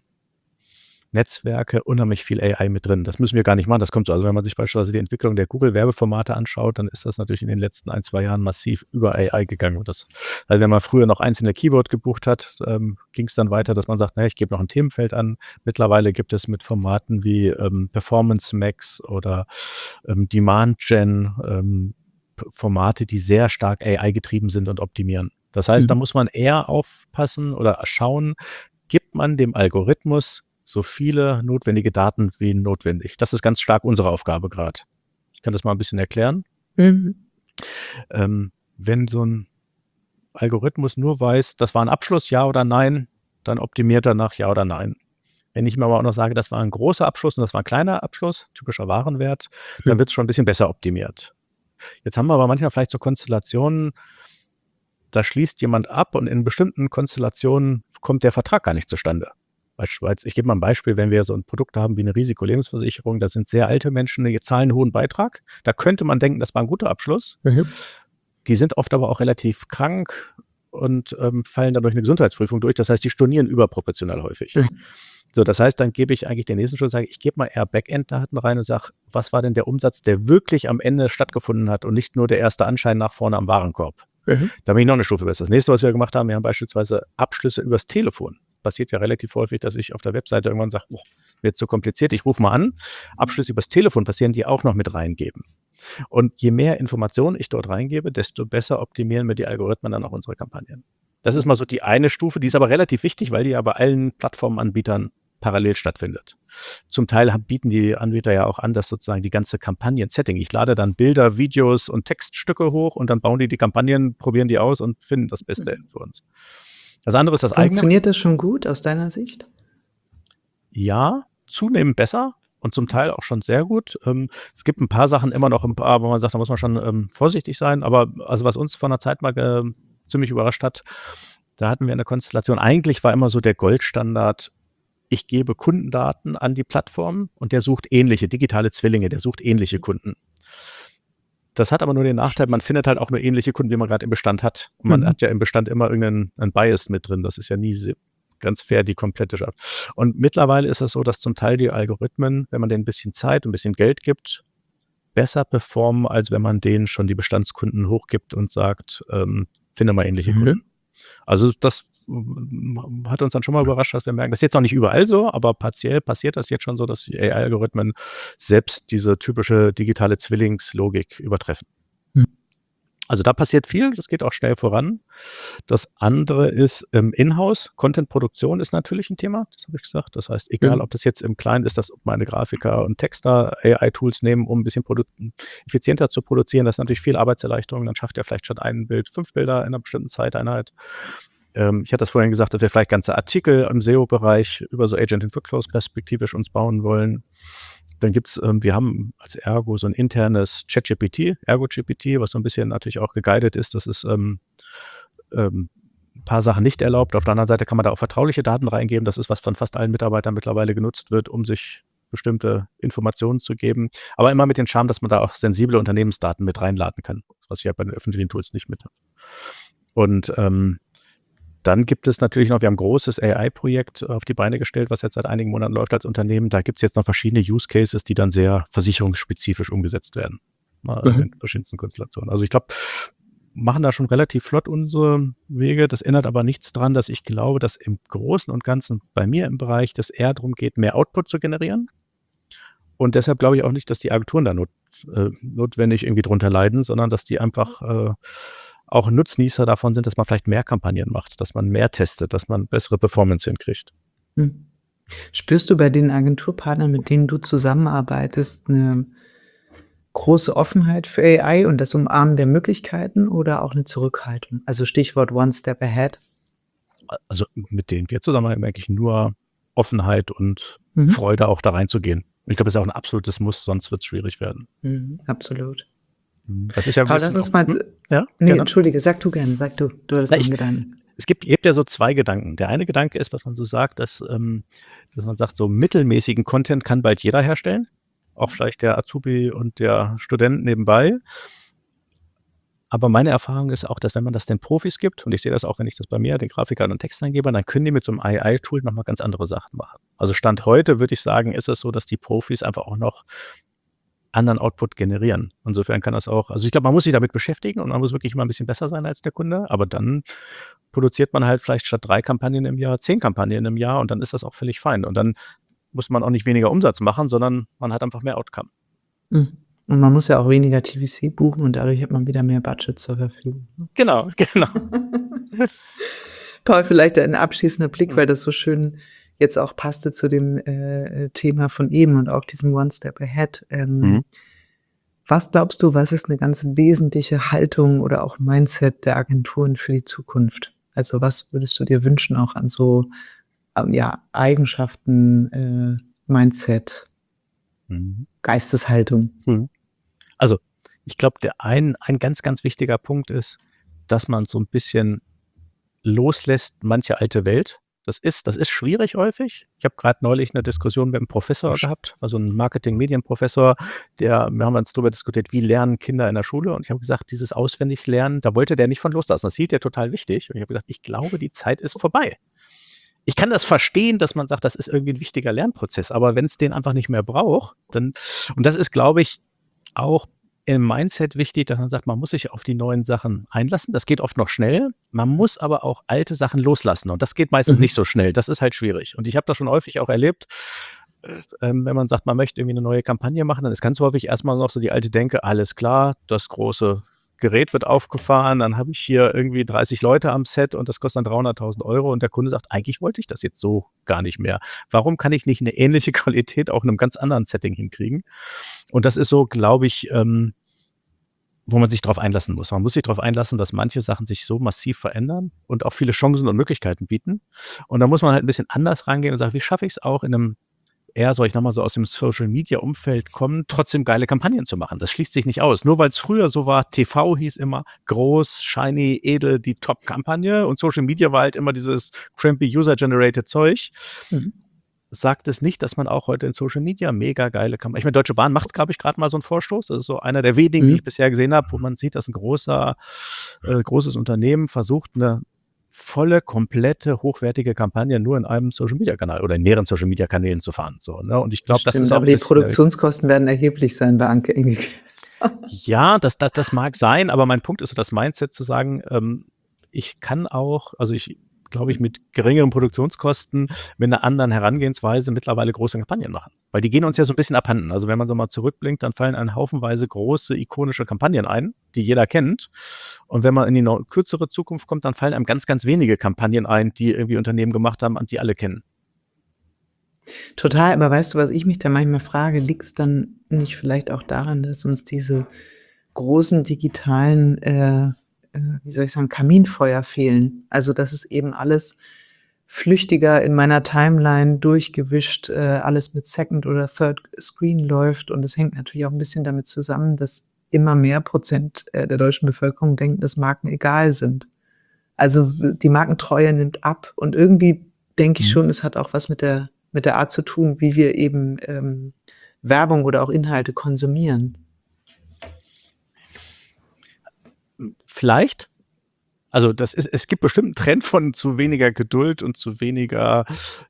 Netzwerke unheimlich viel AI mit drin. Das müssen wir gar nicht machen, das kommt so. Also, wenn man sich beispielsweise die Entwicklung der Google-Werbeformate anschaut, dann ist das natürlich in den letzten 1, 2 Jahren massiv über AI gegangen. Und das, also, wenn man früher noch einzelne Keyword gebucht hat, ging es dann weiter, dass man sagt: „Na ja, ich gebe noch ein Themenfeld an.“ Mittlerweile gibt es mit Formaten wie Performance Max oder Demand Gen Formate, die sehr stark AI getrieben sind und optimieren. Das heißt, da Mhm. muss man eher aufpassen oder schauen, gibt man dem Algorithmus so viele notwendige Daten wie notwendig. Das ist ganz stark unsere Aufgabe grad. Ich kann das mal 'n bisschen erklären. Mhm. Wenn so 'n Algorithmus nur weiß, das war 'n Abschluss, ja oder nein, dann optimiert er nach ja oder nein. Wenn ich ihm aber auch noch sage, das war 'n großer Abschluss und das war 'n kleiner Abschluss, typischer Warenwert, dann Mhm. wird's schon 'n bisschen besser optimiert. Jetzt haben wir aber manchmal vielleicht so Konstellationen, da schließt jemand ab und in bestimmten Konstellationen kommt der Vertrag gar nicht zustande. Beispielsweise, ich gebe mal ein Beispiel, wenn wir so 'n Produkt haben wie 'ne Risikolebensversicherung, da sind sehr alte Menschen, die zahlen 'n hohen Beitrag. Da könnte man denken, das war 'n guter Abschluss. Mhm. Die sind oft aber auch relativ krank und fallen dann durch 'ne Gesundheitsprüfung durch. Das heißt, die stornieren überproportional häufig. Mhm. So, das heißt, dann gebe ich eigentlich den nächsten Schritt, sage ich gebe mal eher Backend-Daten rein und sage, was war denn der Umsatz, der wirklich am Ende stattgefunden hat und nicht nur der erste Anschein nach vorne am Warenkorb. Da bin ich noch eine Stufe besser. Das nächste, was wir gemacht haben, wir haben beispielsweise Abschlüsse übers Telefon. Passiert ja relativ häufig, dass ich auf der Webseite irgendwann sage, wird zu kompliziert, ich rufe mal an. Abschlüsse übers Telefon passieren, die auch noch mit reingeben. Und je mehr Informationen ich dort reingebe, desto besser optimieren mir die Algorithmen dann auch unsere Kampagnen. Das ist mal so die eine Stufe, die ist aber relativ wichtig, weil die ja bei allen Plattformanbietern parallel stattfindet. Zum Teil bieten die Anbieter ja auch an, dass sozusagen die ganze Kampagnen-Setting, ich lade dann Bilder, Videos und Textstücke hoch und dann bauen die Kampagnen, probieren die aus und finden das Beste für uns. Das andere ist das eigene. Funktioniert das schon gut aus deiner Sicht? Ja, zunehmend besser und zum Teil auch schon sehr gut. Es gibt ein paar Sachen immer noch, wo man sagt, da muss man schon vorsichtig sein. Aber also was uns vor einer Zeit mal ziemlich überrascht hat, da hatten wir eine Konstellation. Eigentlich war immer so der Goldstandard, ich gebe Kundendaten an die Plattform und der sucht ähnliche, digitale Zwillinge, der sucht ähnliche Kunden. Das hat aber nur den Nachteil, man findet halt auch nur ähnliche Kunden, wie man gerade im Bestand hat. Und man hat ja im Bestand immer irgendeinen Bias mit drin. Das ist ja nie ganz fair, die komplette Schafft. Und mittlerweile ist es so, dass zum Teil die Algorithmen, wenn man denen ein bisschen Zeit und ein bisschen Geld gibt, besser performen, als wenn man denen schon die Bestandskunden hochgibt und sagt, finde mal ähnliche Kunden. Also das hat uns dann schon mal überrascht, dass wir merken, das ist jetzt noch nicht überall so, aber partiell passiert das jetzt schon so, dass die AI-Algorithmen selbst diese typische digitale Zwillingslogik übertreffen. Also da passiert viel, das geht auch schnell voran. Das andere ist Inhouse. Content-Produktion ist natürlich ein Thema, das habe ich gesagt. Das heißt, egal ob das jetzt im Kleinen ist, dass meine Grafiker und Texter AI-Tools nehmen, um ein bisschen effizienter zu produzieren, das ist natürlich viel Arbeitserleichterung. Dann schafft er vielleicht statt ein Bild 5 Bilder in einer bestimmten Zeiteinheit. Ich hatte das vorhin gesagt, dass wir vielleicht ganze Artikel im SEO-Bereich über so Agent-in-Workflows perspektivisch uns bauen wollen. Dann gibt's, wir haben als Ergo so ein internes ChatGPT, ErgoGPT, was so ein bisschen natürlich auch geguidet ist. Das ist ein paar Sachen nicht erlaubt. Auf der anderen Seite kann man da auch vertrauliche Daten reingeben. Das ist, was von fast allen Mitarbeitern mittlerweile genutzt wird, um sich bestimmte Informationen zu geben. Aber immer mit dem Charme, dass man da auch sensible Unternehmensdaten mit reinladen kann, was ich ja bei den öffentlichen Tools nicht mit habe. Und dann gibt es natürlich noch, wir haben ein großes AI-Projekt auf die Beine gestellt, was jetzt seit einigen Monaten läuft als Unternehmen. Da gibt es jetzt noch verschiedene Use Cases, die dann sehr versicherungsspezifisch umgesetzt werden. In verschiedensten Konstellationen. Also ich glaube, machen da schon relativ flott unsere Wege. Das ändert aber nichts dran, dass ich glaube, dass im Großen und Ganzen bei mir im Bereich das eher darum geht, mehr Output zu generieren. Und deshalb glaube ich auch nicht, dass die Agenturen da notwendig irgendwie drunter leiden, sondern dass die einfach auch Nutznießer davon sind, dass man vielleicht mehr Kampagnen macht, dass man mehr testet, dass man bessere Performance hinkriegt. Spürst du bei den Agenturpartnern, mit denen du zusammenarbeitest, eine große Offenheit für AI und das Umarmen der Möglichkeiten oder auch eine Zurückhaltung? Also Stichwort One Step Ahead. Also mit denen wir zusammen merke ich nur Offenheit und Freude auch da reinzugehen. Ich glaube, das ist auch ein absolutes Muss, sonst wird es schwierig werden. Absolut. Das ist ja Paul, lass uns mal. Ja, nee, gerne. Entschuldige, sag du gerne, du hattest einen Gedanken. Es gibt ja so zwei Gedanken. Der eine Gedanke ist, was man so sagt, dass man sagt, so mittelmäßigen Content kann bald jeder herstellen. Auch vielleicht der Azubi und der Student nebenbei. Aber meine Erfahrung ist auch, dass wenn man das den Profis gibt, und ich sehe das auch, wenn ich das bei mir, den Grafikern und Textern gebe, dann können die mit so einem AI-Tool nochmal ganz andere Sachen machen. Also Stand heute würde ich sagen, ist es so, dass die Profis einfach auch noch anderen Output generieren. Insofern kann das auch, also ich glaube, man muss sich damit beschäftigen und man muss wirklich immer ein bisschen besser sein als der Kunde, aber dann produziert man halt vielleicht statt 3 Kampagnen im Jahr 10 Kampagnen im Jahr und dann ist das auch völlig fein. Und dann muss man auch nicht weniger Umsatz machen, sondern man hat einfach mehr Outcome. Und man muss ja auch weniger TVC buchen und dadurch hat man wieder mehr Budget zur Verfügung. Genau. Paul, vielleicht ein abschließender Blick, weil das so schön jetzt auch passte zu dem Thema von eben und auch diesem One Step Ahead. Was glaubst du, was ist eine ganz wesentliche Haltung oder auch Mindset der Agenturen für die Zukunft? Also was würdest du dir wünschen auch an so Eigenschaften, Mindset, Geisteshaltung? Also ich glaube, ein ganz, ganz wichtiger Punkt ist, dass man so ein bisschen loslässt manche alte Welt. Das ist schwierig häufig. Ich habe gerade neulich eine Diskussion mit einem Professor gehabt, also ein Marketing-Medien-Professor, wir haben uns darüber diskutiert, wie lernen Kinder in der Schule. Und ich habe gesagt, dieses Auswendiglernen, da wollte der nicht von loslassen. Das hielt er total wichtig. Und ich habe gesagt, ich glaube, die Zeit ist vorbei. ich kann das verstehen, dass man sagt, das ist irgendwie ein wichtiger Lernprozess, aber wenn es den einfach nicht mehr braucht, dann und das ist, glaube ich, auch im Mindset wichtig, dass man sagt, man muss sich auf die neuen Sachen einlassen. Das geht oft noch schnell. Man muss aber auch alte Sachen loslassen und das geht meistens nicht so schnell. Das ist halt schwierig. Und ich habe das schon häufig auch erlebt, wenn man sagt, man möchte irgendwie eine neue Kampagne machen, dann ist ganz häufig erstmal noch so die alte Denke, alles klar, das große Gerät wird aufgefahren, dann habe ich hier irgendwie 30 Leute am Set und das kostet dann 300.000 Euro und der Kunde sagt, eigentlich wollte ich das jetzt so gar nicht mehr. Warum kann ich nicht eine ähnliche Qualität auch in einem ganz anderen Setting hinkriegen? Und das ist so, glaube ich, wo man sich darauf einlassen muss. Man muss sich darauf einlassen, dass manche Sachen sich so massiv verändern und auch viele Chancen und Möglichkeiten bieten. Und da muss man halt ein bisschen anders rangehen und sagen, wie schaffe ich es auch in einem eher, soll ich nochmal so aus dem Social-Media-Umfeld kommen, trotzdem geile Kampagnen zu machen. Das schließt sich nicht aus. Nur weil es früher so war, TV hieß immer groß, shiny, edel, die Top-Kampagne und Social Media war halt immer dieses crampy User-Generated Zeug. Sagt es nicht, dass man auch heute in Social Media mega geile Kampagnen. Ich meine, Deutsche Bahn macht, glaube ich, gerade mal so einen Vorstoß. Das ist so einer der wenigen, die ich bisher gesehen habe, wo man sieht, dass ein großes Unternehmen versucht, eine volle, komplette, hochwertige Kampagne nur in einem Social-Media-Kanal oder in mehreren Social-Media-Kanälen zu fahren. So, ne? Und ich glaube, das ist auch aber die Produktionskosten werden erheblich sein bei Anke Engelke. Ja, das mag sein, aber mein Punkt ist so das Mindset zu sagen, ich kann auch, also ich glaube ich, mit geringeren Produktionskosten, mit einer anderen Herangehensweise mittlerweile große Kampagnen machen. Weil die gehen uns ja so ein bisschen abhanden. Also wenn man so mal zurückblinkt, dann fallen einen haufenweise große, ikonische Kampagnen ein, die jeder kennt. Und wenn man in die kürzere Zukunft kommt, dann fallen einem ganz, ganz wenige Kampagnen ein, die irgendwie Unternehmen gemacht haben und die alle kennen. Total, aber weißt du, was ich mich da manchmal frage, liegt es dann nicht vielleicht auch daran, dass uns diese großen digitalen, wie soll ich sagen, Kaminfeuer fehlen? Also, dass es eben alles flüchtiger in meiner Timeline durchgewischt, alles mit Second oder Third Screen läuft und es hängt natürlich auch ein bisschen damit zusammen, dass immer mehr Prozent, der deutschen Bevölkerung denken, dass Marken egal sind. Also, die Markentreue nimmt ab und irgendwie denke ich schon, es hat auch was mit der Art zu tun, wie wir eben, Werbung oder auch Inhalte konsumieren. Vielleicht. Also es gibt bestimmt einen Trend von zu weniger Geduld und zu weniger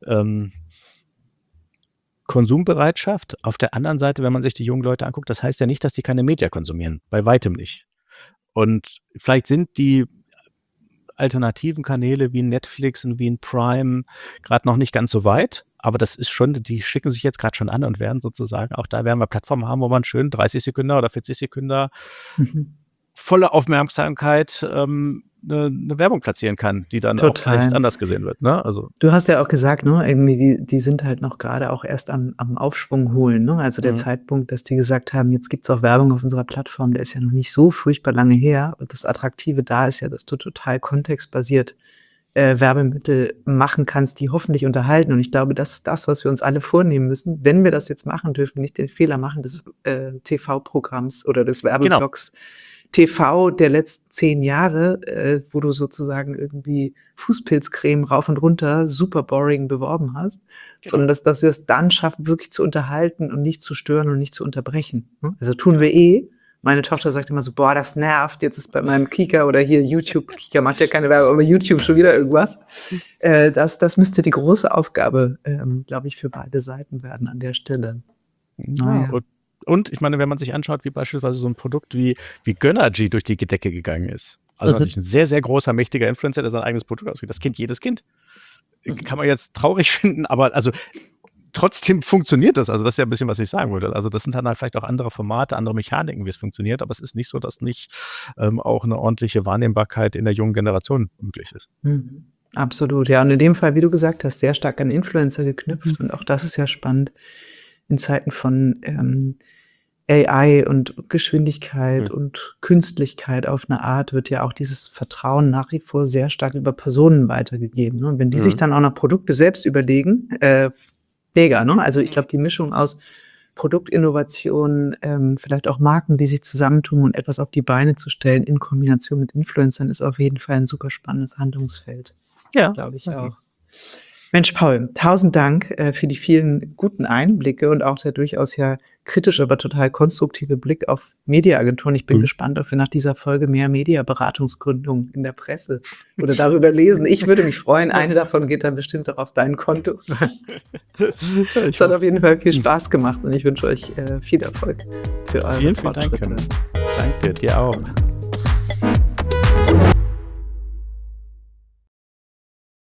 Konsumbereitschaft. Auf der anderen Seite, wenn man sich die jungen Leute anguckt, das heißt ja nicht, dass die keine Media konsumieren. Bei weitem nicht. Und vielleicht sind die alternativen Kanäle wie Netflix und wie ein Prime gerade noch nicht ganz so weit. Aber das ist schon, die schicken sich jetzt gerade schon an und werden sozusagen, auch da werden wir Plattformen haben, wo man schön 30 Sekunden oder 40 Sekunden volle Aufmerksamkeit eine Werbung platzieren kann, die dann auch vielleicht anders gesehen wird. Ne? Also, Du hast ja auch gesagt, ne, irgendwie die sind halt noch gerade auch erst am Aufschwung holen. Ne? Also der Zeitpunkt, dass die gesagt haben, jetzt gibt es auch Werbung auf unserer Plattform, der ist ja noch nicht so furchtbar lange her. Und das Attraktive da ist ja, dass du total kontextbasiert Werbemittel machen kannst, die hoffentlich unterhalten. Und ich glaube, das ist das, was wir uns alle vornehmen müssen. Wenn wir das jetzt machen, dürfen wir nicht den Fehler machen des TV-Programms oder des Werbeblocks. TV der letzten 10 Jahre, wo du sozusagen irgendwie Fußpilzcreme rauf und runter super boring beworben hast, sondern dass wir es dann schaffen, wirklich zu unterhalten und nicht zu stören und nicht zu unterbrechen. Ne? Also tun wir Meine Tochter sagt immer so, boah, das nervt, jetzt ist bei meinem Kika oder hier YouTube, Kika macht ja keine Werbung, aber YouTube schon wieder irgendwas. Das müsste die große Aufgabe, glaube ich, für beide Seiten werden an der Stelle. Naja. Und ich meine, wenn man sich anschaut, wie beispielsweise so ein Produkt wie Gönnergy durch die Decke gegangen ist. Also natürlich ein sehr, sehr großer, mächtiger Influencer, der sein eigenes Produkt ausgibt. Das kennt jedes Kind. Kann man jetzt traurig finden, aber also trotzdem funktioniert das. Also das ist ja ein bisschen, was ich sagen wollte. Also das sind dann halt vielleicht auch andere Formate, andere Mechaniken, wie es funktioniert. Aber es ist nicht so, dass nicht auch eine ordentliche Wahrnehmbarkeit in der jungen Generation möglich ist. Absolut, ja. Und in dem Fall, wie du gesagt hast, sehr stark an Influencer geknüpft. Und auch das ist ja spannend in Zeiten von AI und Geschwindigkeit und Künstlichkeit auf eine Art wird ja auch dieses Vertrauen nach wie vor sehr stark über Personen weitergegeben. Ne? Und wenn die sich dann auch noch Produkte selbst überlegen, mega, ne? Also ich glaube, die Mischung aus Produktinnovation, vielleicht auch Marken, die sich zusammentun und etwas auf die Beine zu stellen in Kombination mit Influencern, ist auf jeden Fall ein super spannendes Handlungsfeld. Ja, das glaube ich auch. Mensch, Paul, 1000 Dank für die vielen guten Einblicke und auch der durchaus ja kritische, aber total konstruktive Blick auf Mediaagenturen. Ich bin Mhm. gespannt, ob wir nach dieser Folge mehr Mediaberatungsgründungen in der Presse oder darüber lesen. Ich würde mich freuen. Eine davon geht dann bestimmt auch auf dein Konto. Es hat auf jeden Fall viel Spaß gemacht und ich wünsche euch viel Erfolg für eure Vielen Dank. Fortschritte. Danke, dir auch.